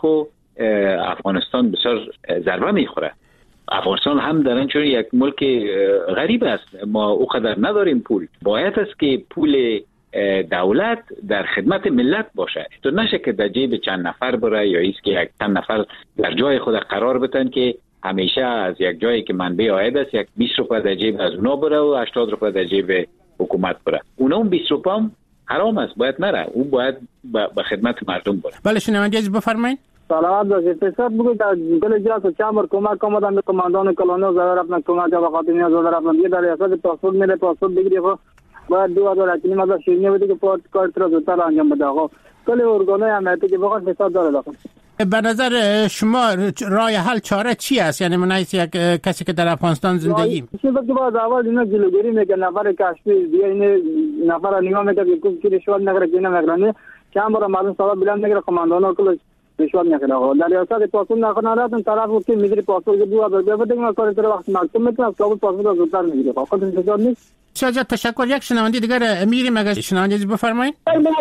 افغانستان بسیار ضربه میخوره. افغانستان هم در چون یک ملک غریب است، ما اوقدر نداریم پول. باید است که پول دولت در خدمت ملت باشه، تو نشه که در جیب چند نفر بره یا ایست که یک چند نفر در جای خود قرار بتن که همیشه از یک جایی که منبع عاید است یک بیست روپیه در جیب از اونا بره و هشتاد روپیه در جیب حکومت بره. اونا اون بیست روپیه هم حرام است، باید نره، اون باید به خدمت مردم بره. بله شنونده عزیز بفرمایید. سلامت باشید. پیشتر بگوید در دل جاس چامر کمک آمدن به کماندان کلونی زدار اپنا کمک به خاطر نیاز زدار اپنا دیگه در ریاست پاسپورت میره، پاسپورت بگیری خب باید دو هزار اکنی مزا شیرینی بده که پورت کارت را زودتر انجام بده. خب کل ارگانای امنیتی که بخواد فساد داره داخل. به نظر شما راه حل چاره چی است؟ یعنی من یک کسی که در افغانستان زندگی چیزی که باید اول اینا جلوگیری میکنه، نفر کشفی دیگه این نفر نگاه میکنه که کوم کی رشوت نگیره که نمیگیره، چند بار معلوم سوال بلند نگیره کماندانا کل رشوت نگیره. در ریاست پاسپورت نکنه راتون طرف که میگیره پاسپورت دو هزار بده که کار در وقت مکتوب میکنه کابل پاسپورت زودتر میگیره. خب انتظار نیست. شاید تشکر. یک شنونده دیگر میگیریم اگر شنونده عزیز بفرمایید.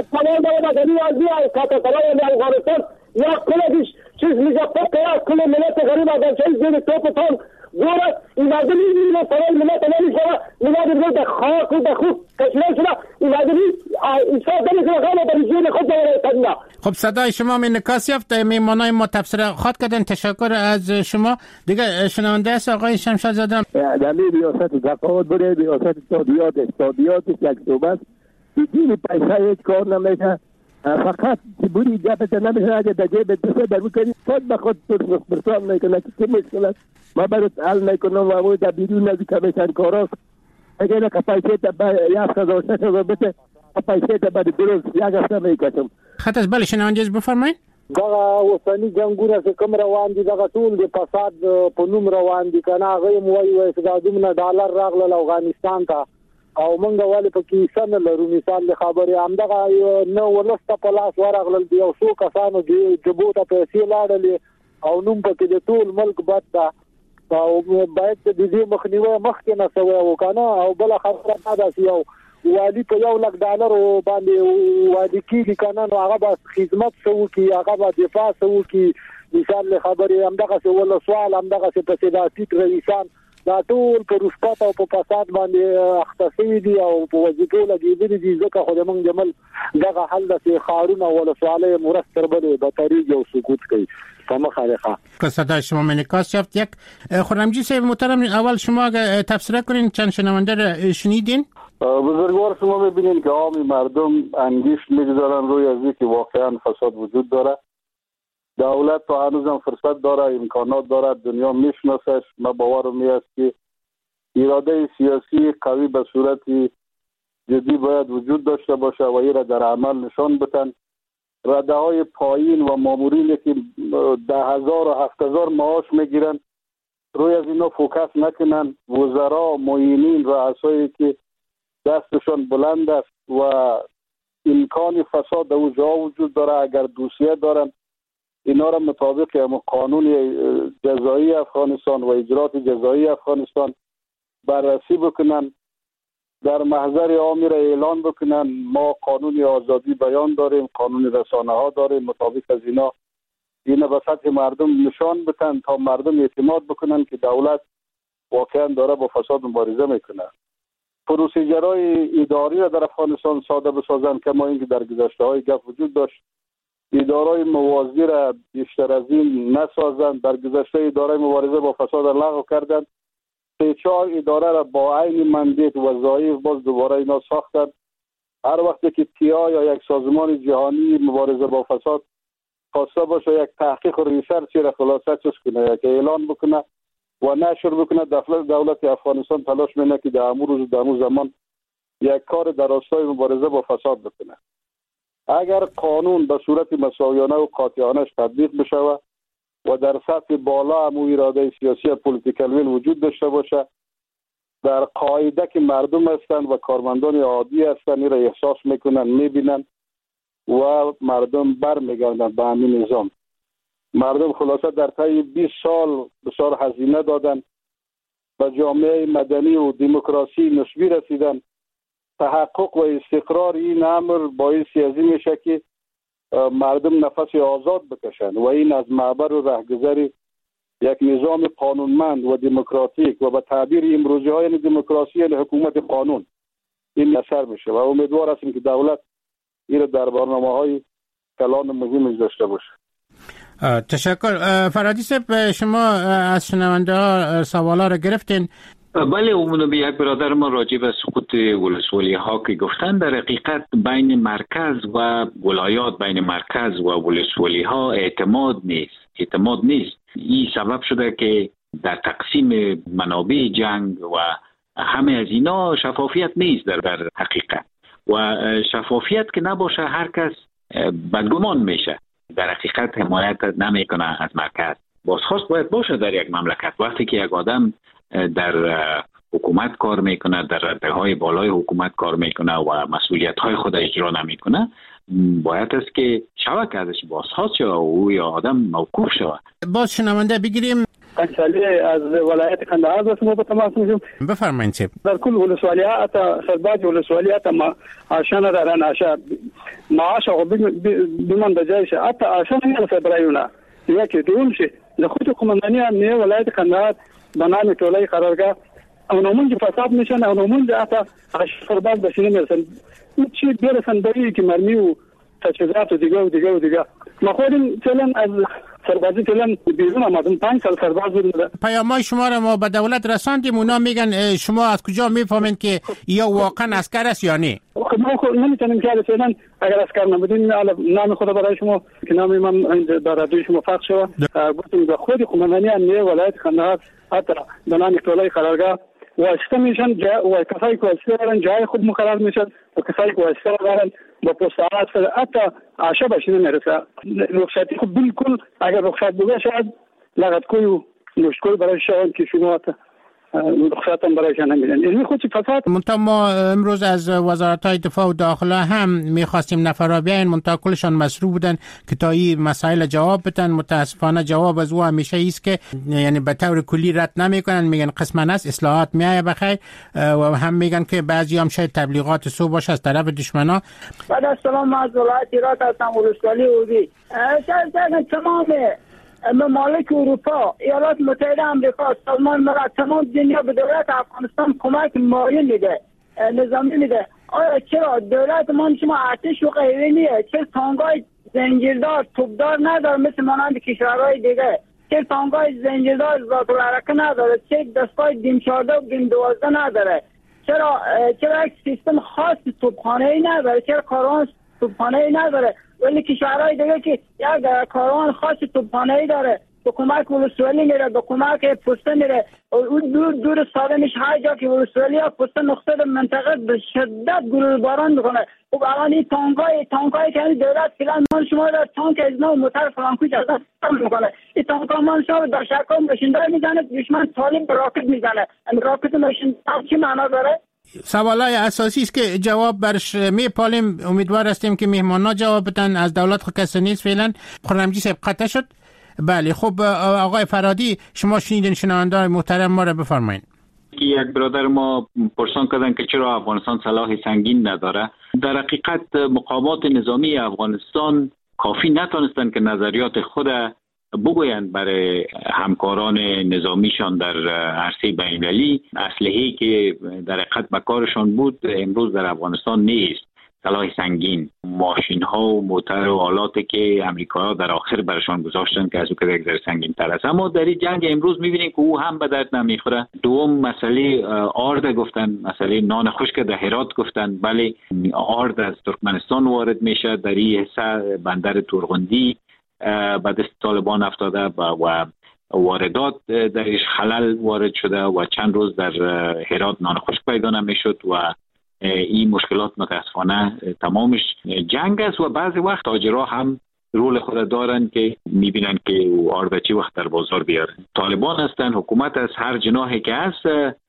یا کلش چیز میشه پاک کل ملت غریب اگر چیز دیگه توپتون گوره ایوادلی اینو سوال ملت نمیشه میاد میاد خاک و بخو کشمیر شده ایوادلی ایسا دلی که غیر در جیل خود داره. خب صدای شما می نکاس یافت. میمانای ما تبصره خواهد کردن. تشکر از شما. دیگه شنونده است آقای شمشاد زاده. در ریاست زکات بره، ریاست اقتصادیات اقتصادیات یک صحبت بدون پیسه هیچ کار نمیشه. فقط بودی جابت نمیشه اگه در جیب دسته در بکنی خود به خود برسان میکنه که مشکل است. ما برات حل میکنم و او در بیرون نزدیک کمیشن کاراست. اگر که پیسه تا به یک هزار شش هزار بده پیسه تا به درست یک هفته میکشم. خط از بله شنونده عزیز بفرمایید. دغه وسنی جنگونه چې کوم روان دي دغه ټول د فساد په نوم روان دي کنه هغه مو وایي چې دا دومره ډالر راغله افغانستان ته او مونږ والي په کې سن لرو. مثال د خبرې همدغه نو ولسته په لاس ورغلل دی او څو کسانو جبو ته پیسې لاړلې او نوم په کې د ټول ملک بد ده او باید د دې مخنیوي مخکې نه سوی وکنه. او بل خبره دا چې یو والی په یو لک ډالر باندې وادي کیږي کنه نو هغه به خدمت سوي کی هغه به دفاع سوي کی. مثال د خبرې همدغه ول سوال همدغه په سیاسي رئیسان دا ټول په رشوت او په فساد باندې اختصاصي دي او په وظیفو لګیدلي دي. ځکه خو د موږ جمل دغه حل د خارونه ول سواله مرستر بده به طریق او سکوت کوي فما خالقه. صدای شما منکاس یافت. یک خرمجی صاحب محترم اول شما اگه تفسیر کنین چند شنونده را شنیدین؟ بزرگوار شما میبینید که عام مردم انگیش میگذارن روی از اینکه واقعا فساد وجود داره. دولت تا هنوزم فرصت داره، امکانات داره، دنیا میشناسش. ما باورم میاد که اراده سیاسی قوی به صورت جدی باید وجود داشته باشه و این را در عمل نشان بدن. رده های پایین و مامورینی که ده هزار و هفت هزار معاش میگیرن روی از اینا فوکس نکنن. وزرا، معینین، رؤسایی که دستشان بلند است و امکان فساد در جا وجود داره اگر دوسیه دارن اینا را مطابق قانون جزایی افغانستان و اجرات جزایی افغانستان بررسی بکنن، در محضر عامی را اعلان بکنن. ما قانون آزادی بیان داریم، قانون رسانه ها داریم، مطابق از اینا اینا به سطح مردم نشان بدن تا مردم اعتماد بکنن که دولت واقعا داره با فساد مبارزه میکنه. پروسیجرهای اداری را در افغانستان ساده بسازن که ما اینکه در گذشته های گپ وجود داشت. ادارای موازی را بیشتر از این نسازن. در گذشته اداره مبارزه با فساد را لغو کردن. سه چهار اداره را با عین مندیت وظایف باز دوباره اینا ساختن. هر وقتی که تیا یا یک سازمان جهانی مبارزه با فساد خواسته باشه یک تحقیق و ریسرچی را خلاصه چیز کنه، یک اعلان بکنه و نشر بکنه، دولت دولت افغانستان تلاش میکنه که در امور روز در امور زمان یک کار در راستای مبارزه با فساد بکنه. اگر قانون به صورت مساویانه و قاطعانه تطبیق بشه و در سطح بالا هم اراده سیاسی پولیتیکال ویل وجود داشته باشه، در قاعده که مردم هستند و کارمندان عادی هستند این را احساس میکنن، میبینن و مردم برمیگردند به همین نظام. مردم خلاصه در طی بیست سال بسیار هزینه دادن، به جامعه مدنی و دموکراسی نسبی رسیدن. تحقق و استقرار این امر باعث از این میشه که مردم نفس آزاد بکشند و این از معبر و رهگذر یک نظام قانونمند و دموکراتیک و به تعبیر امروزی های دموکراسی حکومت قانون این اثر میشه و امیدوار هستیم که دولت این در برنامه های کلان مهمش داشته باشه. تشکر. فرادی صاحب، شما از شنونده ها سوالا را گرفتین. بله، اونو به یک برادر ما راجع به سقوط ولسوالی ها که گفتن، در حقیقت بین مرکز و ولایات، بین مرکز و ولسوالی ها اعتماد نیست اعتماد نیست این سبب شده که در تقسیم منابع جنگ و همه از اینا شفافیت نیست در, در حقیقت و شفافیت که نباشه هر کس بدگمان میشه، در حقیقت حمایت نمیکنه از مرکز. بازخواست باید باشه در یک مملکت. وقتی که یک آدم در حکومت کار میکنه، در رده‌های بالای حکومت کار میکنه و مسئولیت‌های خود اجرا نمیکنه، باید است که شود که ازش بازخواست شود و او یا آدم موقوف شود. باز شنونده بگیریم. انشالله از ولایت قندهار با شما به تماس میشم. بفرمایید چه در کل ولسوالی ها تا سرباز ولسوالی ها ما آشان دارن آشا معاش او بمن بجایش حتی آشان نه برایونا یکی دیون شي د خود قومنداني امنیه ولایت قندهار بنامه ټولای قرارګاه او نمونږ فساد نشن او نمونږ اته سرباز بشینه مرسن چې ډیر سندري کې مرمي او تجهیزات دیگه دیگه دیگه ما خودم فعلا از سربازی فعلا بیرون آمدم، پنج سال سرباز بودم. پیامای شما را ما به دولت رساندیم، اونا میگن شما از کجا میفهمین که یا واقعا عسکر است یا نه؟ ما خود نمیتونیم که فعلا اگر عسکر نبودیم نام خود برای شما که نام من در رادیو شما فقط شد گفتم به خود قومندانی امنیه ولایت قندهار حتی به نام ټولای قرارگاه واسطه میشن جا و کسایی که واسطه دارن جای خود مقرر میشن و کسایی که واسطه دارن با پستات حتی عاشا بشینه نرسه. رخصتی خود بالکل اگر رخصت بوده شاید لغت کوی مشکل برای شاید که شما رخصت هم برایشان نمیدن. این خود فساد. منتها ما امروز از وزارت های دفاع و داخله هم میخواستیم نفرها بیاین، منتها کلشان مصروف بودن که تا این مسائل جواب بدن. متاسفانه جواب از او همیشه ایست که یعنی به طور کلی رد نمیکنن، میگن قسما است اصلاحات میایه بخیر و هم میگن که بعضی هم شاید تبلیغات سو باشه از طرف دشمنا. بعد از سلام از ولایت ایران هستم ولسوالی اوزی. شاید تمام ممالک اروپا، ایالات متحده آمریکا، سازمان ملل، تمام دنیا به دولت افغانستان کمک مالی میده، نظامی میده. آیا چرا دولت ما شما ارتش و قوی نیه؟ چه تانگای زنجیردار توپدار نداره مثل مانند کشورهای دیگه؟ چه تانگای زنجیردار ذات الحرکه نداره؟ چه دستگاه دیم چهارده و دیم دوازده نداره؟ چرا چرا یک سیستم خاص توپخانه‌ای نداره؟ چرا کاروان توپخانه‌ای نداره؟ ولی کشورهای دیگه که یک کاروان خاص توپخانه‌ای داره، به کمک ولسوالی میره، به کمک پسته میره. اون دور دور سالمش هر جا که ولسوالی ها پسته نقطه در منطقه به شدت گلوله باران میکنه. خب الان این تانکای تانکای که دولت فلان مان شما در تانک از نو موتور فرانکوی جدا میکنه. این تانکا مان شما در شکم ماشیندار میزنه، دشمن سالم به راکت میزنه. این راکت ماشیندار چی معنا داره؟ سوالای اساسی است که جواب برش میپالیم. امیدوار هستیم که مهمانا جواب بدن. از دولت خود کسی نیست فعلا. خرمجی صاحب قطع شد. بله خب آقای فرادی شما شنیدین شنوندگان محترم ما را بفرمایید. یک برادر ما پرسان کردن که چرا افغانستان سلاح سنگین نداره. در حقیقت مقامات نظامی افغانستان کافی نتونستن که نظریات خود بگویند برای همکاران نظامیشان در عرصه بین‌المللی. اسلحه‌ای که در حقیقت به کارشان بود امروز در افغانستان نیست. سلاح سنگین، ماشین ها و موتر و آلاتی که امریکایی‌ها در آخر برشان گذاشتن که از او که یک ذره سنگین تر است. اما در این جنگ امروز می‌بینیم که او هم به درد نمیخوره. دوم مسئله آرد گفتن، مسئله نان خشک در هرات گفتن. بله آرد از ترکمنستان وارد میشه، در این حصه بندر تورغندی به دست طالبان افتاده و واردات درش خلل وارد شده و چند روز در هرات نان خشک پیدا نمیشد و این مشکلات متاسفانه تمامش جنگ است. و بعضی وقت تاجرها هم رول خود دارن که میبینن که آرد چی وقت در بازار بیارن. طالبان هستن، حکومت از هر جناحی که هست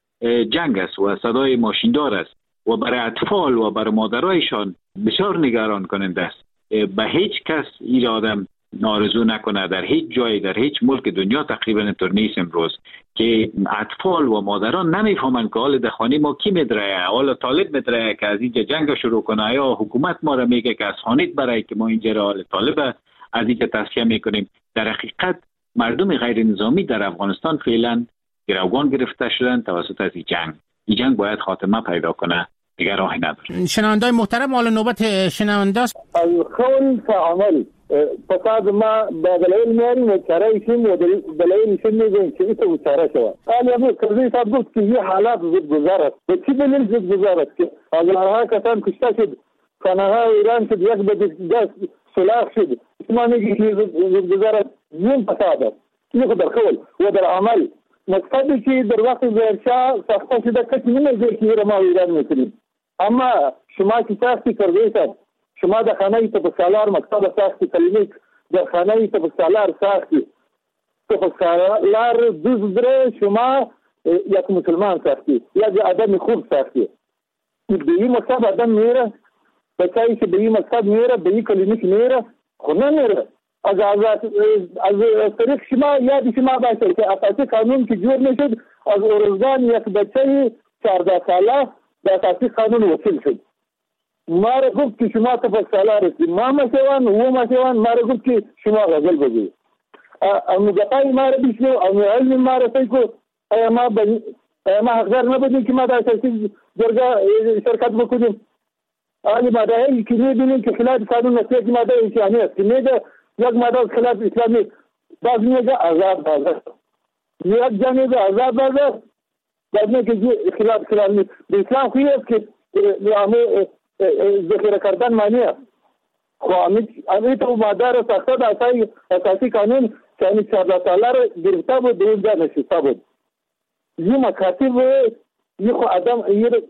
جنگ است و صدای ماشیندار است و برای اطفال و برای مادرایشان بسیار نگران کننده است. به هیچ کس این آدم آرزو نکنه. در هیچ جای در هیچ ملک دنیا تقریبا اینطور نیست امروز که اطفال و مادران نمیفهمند که حال دخانی ما کی میدره، حال طالب میدره که از اینجا جنگ شروع کنه، یا حکومت ما را میگه که از خانیت برای که ما اینجا را حال طالب از اینجا تصفیه میکنیم. در حقیقت مردم غیر نظامی در افغانستان فعلا گروگان گرفته شدن توسط از این جنگ. این جنگ باید خاتمه پیدا کنه، دیگر راهی نداره. شنوندای محترم، حالا نوبت شنونده است. الخون فعمل فساد ما بدلایل میاریم و چرایشیم و دلایلشیم میگیم که ایتو چرا شود. آلی ابو کرزی صاحب گفت که یه حالات زود گذار است. به چی دلیل زود گذار است که هزارها کسان کشته شد، خانه‌ها ایران شد، یک به دست سلاح شد. شما میگی که زود گذار است. این فساد است. این خود در قول و در عمل مقصدی که در وقت زهرشاه ساخته شده کسی نمیگه که ایران ما ایران میکنیم. اما شما که ساختی کرزی صاحب، شما در خانه تفصیلار مکتب ساختی کلینیک، در خانه تفصیلار ساختی تفصیلار دوزدره، شما یک مسلمان ساختی، یک آدم خوب ساختی. به این مکتب آدم میره، بچه‌ای که به این مکتب میره، به این کلینیک میره، خونه میره. از از از طریق شما یاد شما باشه که اساسی قانون که جور نشد، از ارزگان یک بچه چهارده ساله به اساسی قانون وصول شد. ما را گفت که شما تفصیلار هستید، ما مسیوان و مسیوان ما را گفت که شما غزل بگوید. اما گپای ما را بیشنو، اما علم ما را سیکو، ایا ما ما حقدار نبودیم که ما در اساسی جرگه شرکت بکنیم. آلی مادهی که میبینیم که خلاف قانون نسیه که ماده اسلامی است، که میگه یک ماده خلاف اسلامی، باز میگه عذاب بازه، یک جا میگه عذاب بازه، باز میگه خلاف اسلامی. به اسلام خویی است که ذخیره کردن معنی است. خو امی تو ماده را ساخته در اساسی قانون که امی چهارده ساله را گرفته بود، اونجا نشسته بود. یه مکاتب یه خو آدم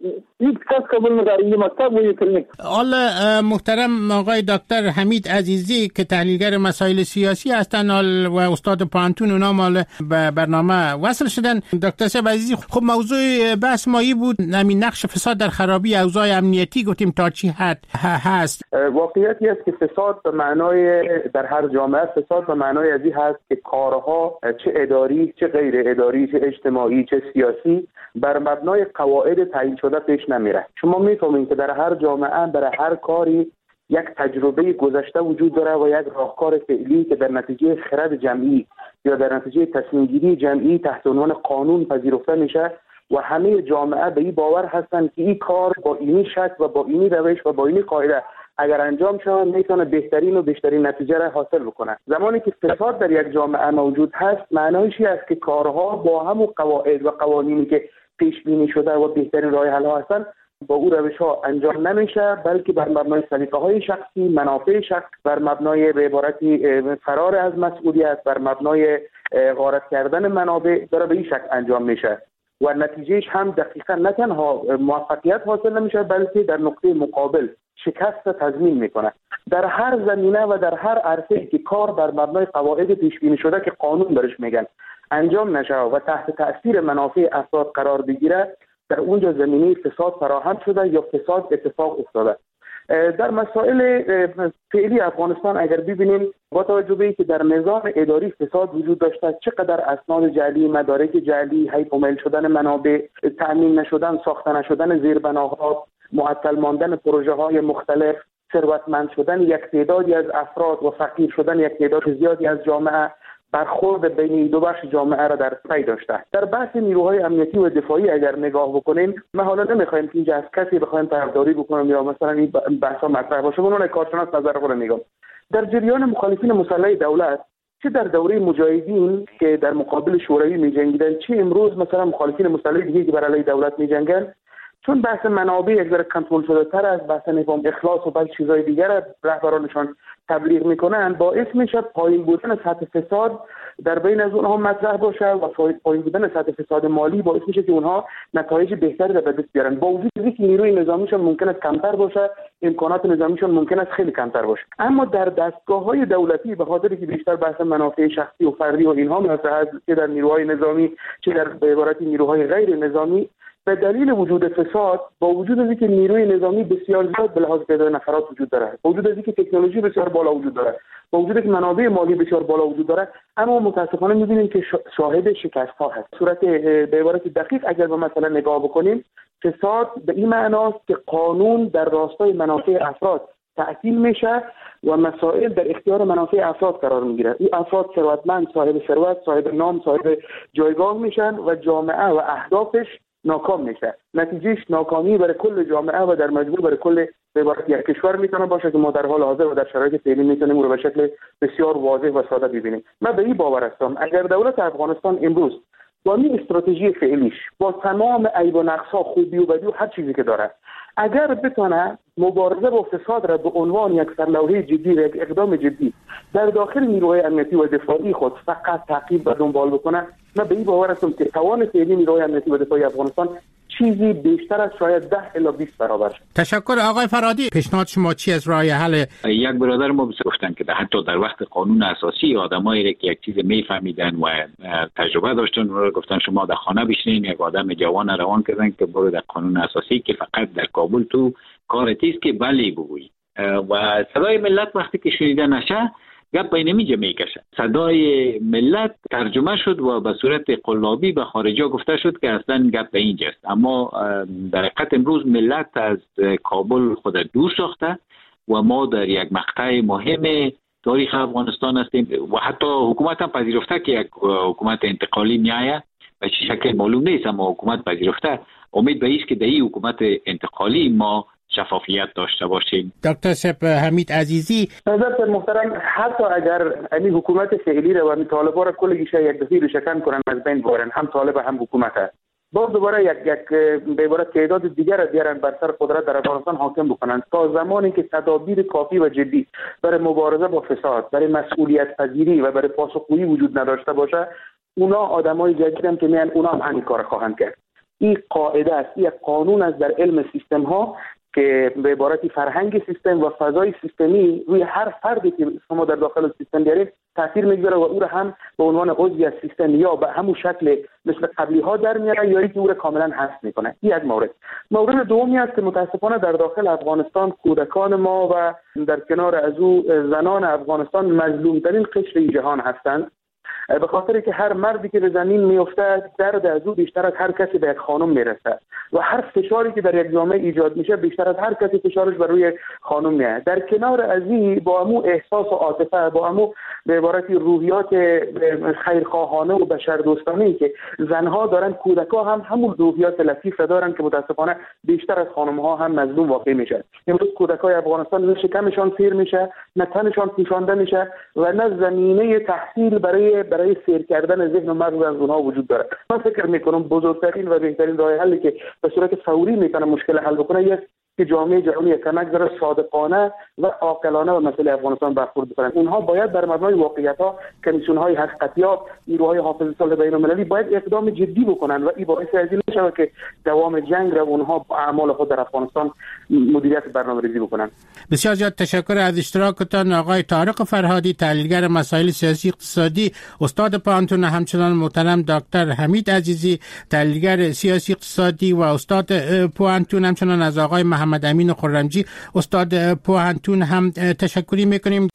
یک کس قبول نداره، یه مکتب و یه کلینیک. حالا محترم آقای دکتر حمید عزیزی که تحلیلگر مسائل سیاسی هستن و استاد پانتون اونا مال برنامه وصل شدن. دکتر صاحب عزیزی، خب موضوع بحث مایی بود همین نقش فساد در خرابی اوضاع امنیتی، گفتیم تا چی حد هست. واقعیتی است که فساد به معنای در هر جامعه فساد به معنای ازی هست که کارها چه اداری چه غیر اداری چه اجتماعی چه سیاسی بر مبنای قواعد تعیین شده پیش نمیره. شما میفهمید که در هر جامعه برای هر کاری یک تجربه گذشته وجود داره و یک راهکار فعلی که در نتیجه خرد جمعی یا در نتیجه تصمیم گیری جمعی تحت عنوان قانون پذیرفته میشه و همه جامعه به این باور هستند که این کار با اینی شکل و با اینی روش و با اینی قاعده اگر انجام شود میتونه بهترین و بیشترین نتیجه را حاصل بکنه. زمانی که فساد در یک جامعه موجود هست، معنایش این است که کارها با همون قواعد و قوانینی که پیش بینی شده و بهترین راه حل ها هستند با او روش ها انجام نمیشه، بلکه بر مبنای سلیقه های شخصی، منافع شخص، بر مبنای به عبارتی فرار از مسئولیت، بر مبنای غارت کردن منابع داره به این شکل انجام میشه و نتیجهش هم دقیقا نه تنها موفقیت حاصل نمیشه بلکه در نقطه مقابل شکست تضمین میکنه. در هر زمینه و در هر عرصه‌ای که کار بر مبنای قواعد پیش بینی شده که قانون برش میگن انجام نشه و تحت تأثیر منافع افراد قرار بگیره، در اونجا زمینه فساد فراهم شده یا فساد اتفاق افتاده. در مسائل فعلی افغانستان اگر ببینیم با توجه به اینکه در نظام اداری فساد وجود داشته، چقدر اسناد جعلی، مدارک جعلی، حیف و میل شدن منابع، تامین نشدن، ساخته نشدن زیربناها، معطل ماندن پروژه های مختلف، ثروتمند شدن یک تعدادی از افراد و فقیر شدن یک تعداد زیادی از جامعه، برخورد بین دو بخش جامعه را در پی داشته. در بحث نیروهای امنیتی و دفاعی اگر نگاه بکنیم، ما حالا نمیخوایم که اینجا از کسی بخوایم طرفداری بکنیم یا مثلا این بحثا مطرح باشه، اون کارشناس نظر خود نگاه. در جریان مخالفین مسلح دولت، چه در دوره مجاهدین که در مقابل شوروی می‌جنگیدن، چه امروز مثلا مخالفین مسلح دیگه که بر علیه دولت می‌جنگن، چون بحث منابع یک ذره کنترل شده تر از بحث نظام اخلاص و بعضی چیزای دیگر رهبرانشان تبلیغ میکنن، باعث میشه پایین بودن سطح فساد در بین از اونها مطرح باشه و پایین بودن سطح فساد مالی باعث میشه که اونها نتایج بهتری را به دست بیارن، با وجود اینکه نیروی نظامیشون ممکن است کمتر باشه، امکانات نظامیشون ممکن است خیلی کمتر باشه. اما در دستگاه‌های دولتی به خاطر که بیشتر بحث منافع شخصی و فردی و اینها مطرح است، که در نیروهای نظامی چه در به عبارت نیروهای غیر نظامی، به دلیل وجود فساد، با وجود از اینکه نیروی نظامی بسیار زیاد به لحاظ تعداد نفرات وجود داره، با وجود از اینکه تکنولوژی بسیار بالا وجود داره، با وجود اینکه منابع مالی بسیار بالا وجود داره، اما متاسفانه می‌بینیم که شاهد شکست‌ها هست. صورت به عبارت دقیق اگر به مثلا نگاه بکنیم، فساد به این معناست که قانون در راستای منافع افراد تعطیل میشه و مسائل در اختیار منافع افراد قرار میگیره. این افراد ثروتمند، صاحب ثروت، صاحب نام، صاحب جایگاه میشن و جامعه و اهدافش ناکام میشه. نتیجهش ناکامی برای کل جامعه و در مجموع برای کل به عبارت یک کشور میتونه باشه که ما در حال حاضر و در شرایط فعلی میتونیم اون رو به شکل بسیار واضح و ساده ببینیم. من به این باور هستم اگر دولت افغانستان امروز با این استراتژی فعلیش، با تمام عیب و نقص‌ها، خوبی و بدی و هر چیزی که داره، اگر بتونه مبارزه با فساد را به عنوان یک سرلوحه جدی و یک اقدام جدی در داخل نیروهای امنیتی و دفاعی خود فقط تعقیب و دنبال بکنه، من به این باور هستم که توان فعلی نیروهای امنیتی و دفاعی افغانستان چیزی بیشتر از شاید ده الی بیست برابر شد. تشکر آقای فرهادی. پیشنهاد شما چی از راه حل؟ یک برادر ما بس گفتن که حتی در وقت قانون اساسی آدمایی که یک چیز میفهمیدن و تجربه داشتن رو گفتن شما در خانه بشینین، یک آدم جوان روان کردن که برو در قانون اساسی که فقط در کابل تو کار تیز که بله بگویی و صدای ملت وقتی که شنیده نشه گپ بین میجه میکشه. صدای ملت ترجمه شد و به صورت قلابی به خارجا گفته شد که اصلا گپ به اینجاست. اما در حقیقت امروز ملت از کابل خود دور ساخته و ما در یک مقطع مهم تاریخ افغانستان هستیم و حتی حکومت هم پذیرفته که یک حکومت انتقالی میآید و چه شکل معلوم نیست، اما حکومت پذیرفته. امید به ایست که در این حکومت انتقالی ما شفافیت داشته باشیم. دکتر سپ حمید عزیزی، حضرت محترم، حتی اگر این حکومت فعلی رو و طالبان را کل گیشه یک دفعه شکن کنن از بین ببرن، هم طالب هم حکومت هست، باز دوباره یک یک به عبارت تعداد دیگر از بیارن بر سر قدرت در افغانستان حاکم بکنن تا زمانی که تدابیر کافی و جدی برای مبارزه با فساد، برای مسئولیت پذیری و برای پاسخگویی وجود نداشته باشه، اونا آدمای جدیدن که میان اونا هم همین کار خواهند کرد. این قاعده است، این قانون است در علم سیستم ها که به عبارتی فرهنگ سیستم و فضای سیستمی روی هر فردی که شما در داخل سیستم بیارید تاثیر میگذاره و او را هم به عنوان عضوی از سیستم یا به همون شکل مثل قبلی ها در میاره یا اینکه او را کاملا حذف میکنه. این یک مورد. مورد دومی است که متاسفانه در داخل افغانستان کودکان ما و در کنار از او زنان افغانستان مظلومترین قشر جهان هستند، به خاطر که هر مردی که به زمین میفته درد از او بیشتر از هر کسی به یک خانم میرسه و هر فشاری که در یک جامعه ایجاد میشه بیشتر از هر کسی فشارش بر روی خانم میاد. در کنار از این با همون احساس و عاطفه، با همون به عبارتی روحیات خیرخواهانه و بشردوستانه که زنها دارن، کودکا هم همون روحیات لطیف دارن که متاسفانه بیشتر از خانم‌ها هم مظلوم واقع میشه. امروز کودکای افغانستان نه شکمشان سیر میشه، نه تنشان پوشانده میشه و نه زمینه تحصیل برای برای سیر کردن ذهن و مغز از اونها وجود داره. من فکر میکنم بزرگترین و بهترین راه حلی که به صورت فوری میتونه مشکل حل بکنه است که جامعه جهانی کمک داره صادقانه و عاقلانه و مسئله افغانستان برخورد بکنن. اونها باید بر مبنای واقعیت‌ها، کمیسیون‌های حقیقتیاب، نیروهای حافظ صلح بین‌المللی باید اقدام جدی بکنن و این باعث از این میشه که دوام جنگ را اونها با اعمال خود در افغانستان مدیریت برنامه‌ریزی بکنن. بسیار زیاد تشکر از اشتراکتان آقای طارق فرهادی، تحلیلگر مسائل سیاسی اقتصادی، استاد پانتون، همچنان محترم دکتر حمید عزیزی، تحلیلگر سیاسی اقتصادی و استاد پانتون، همچنان از آقای محمد امین خرمجی، استاد پانتون هم تشکری میکنیم.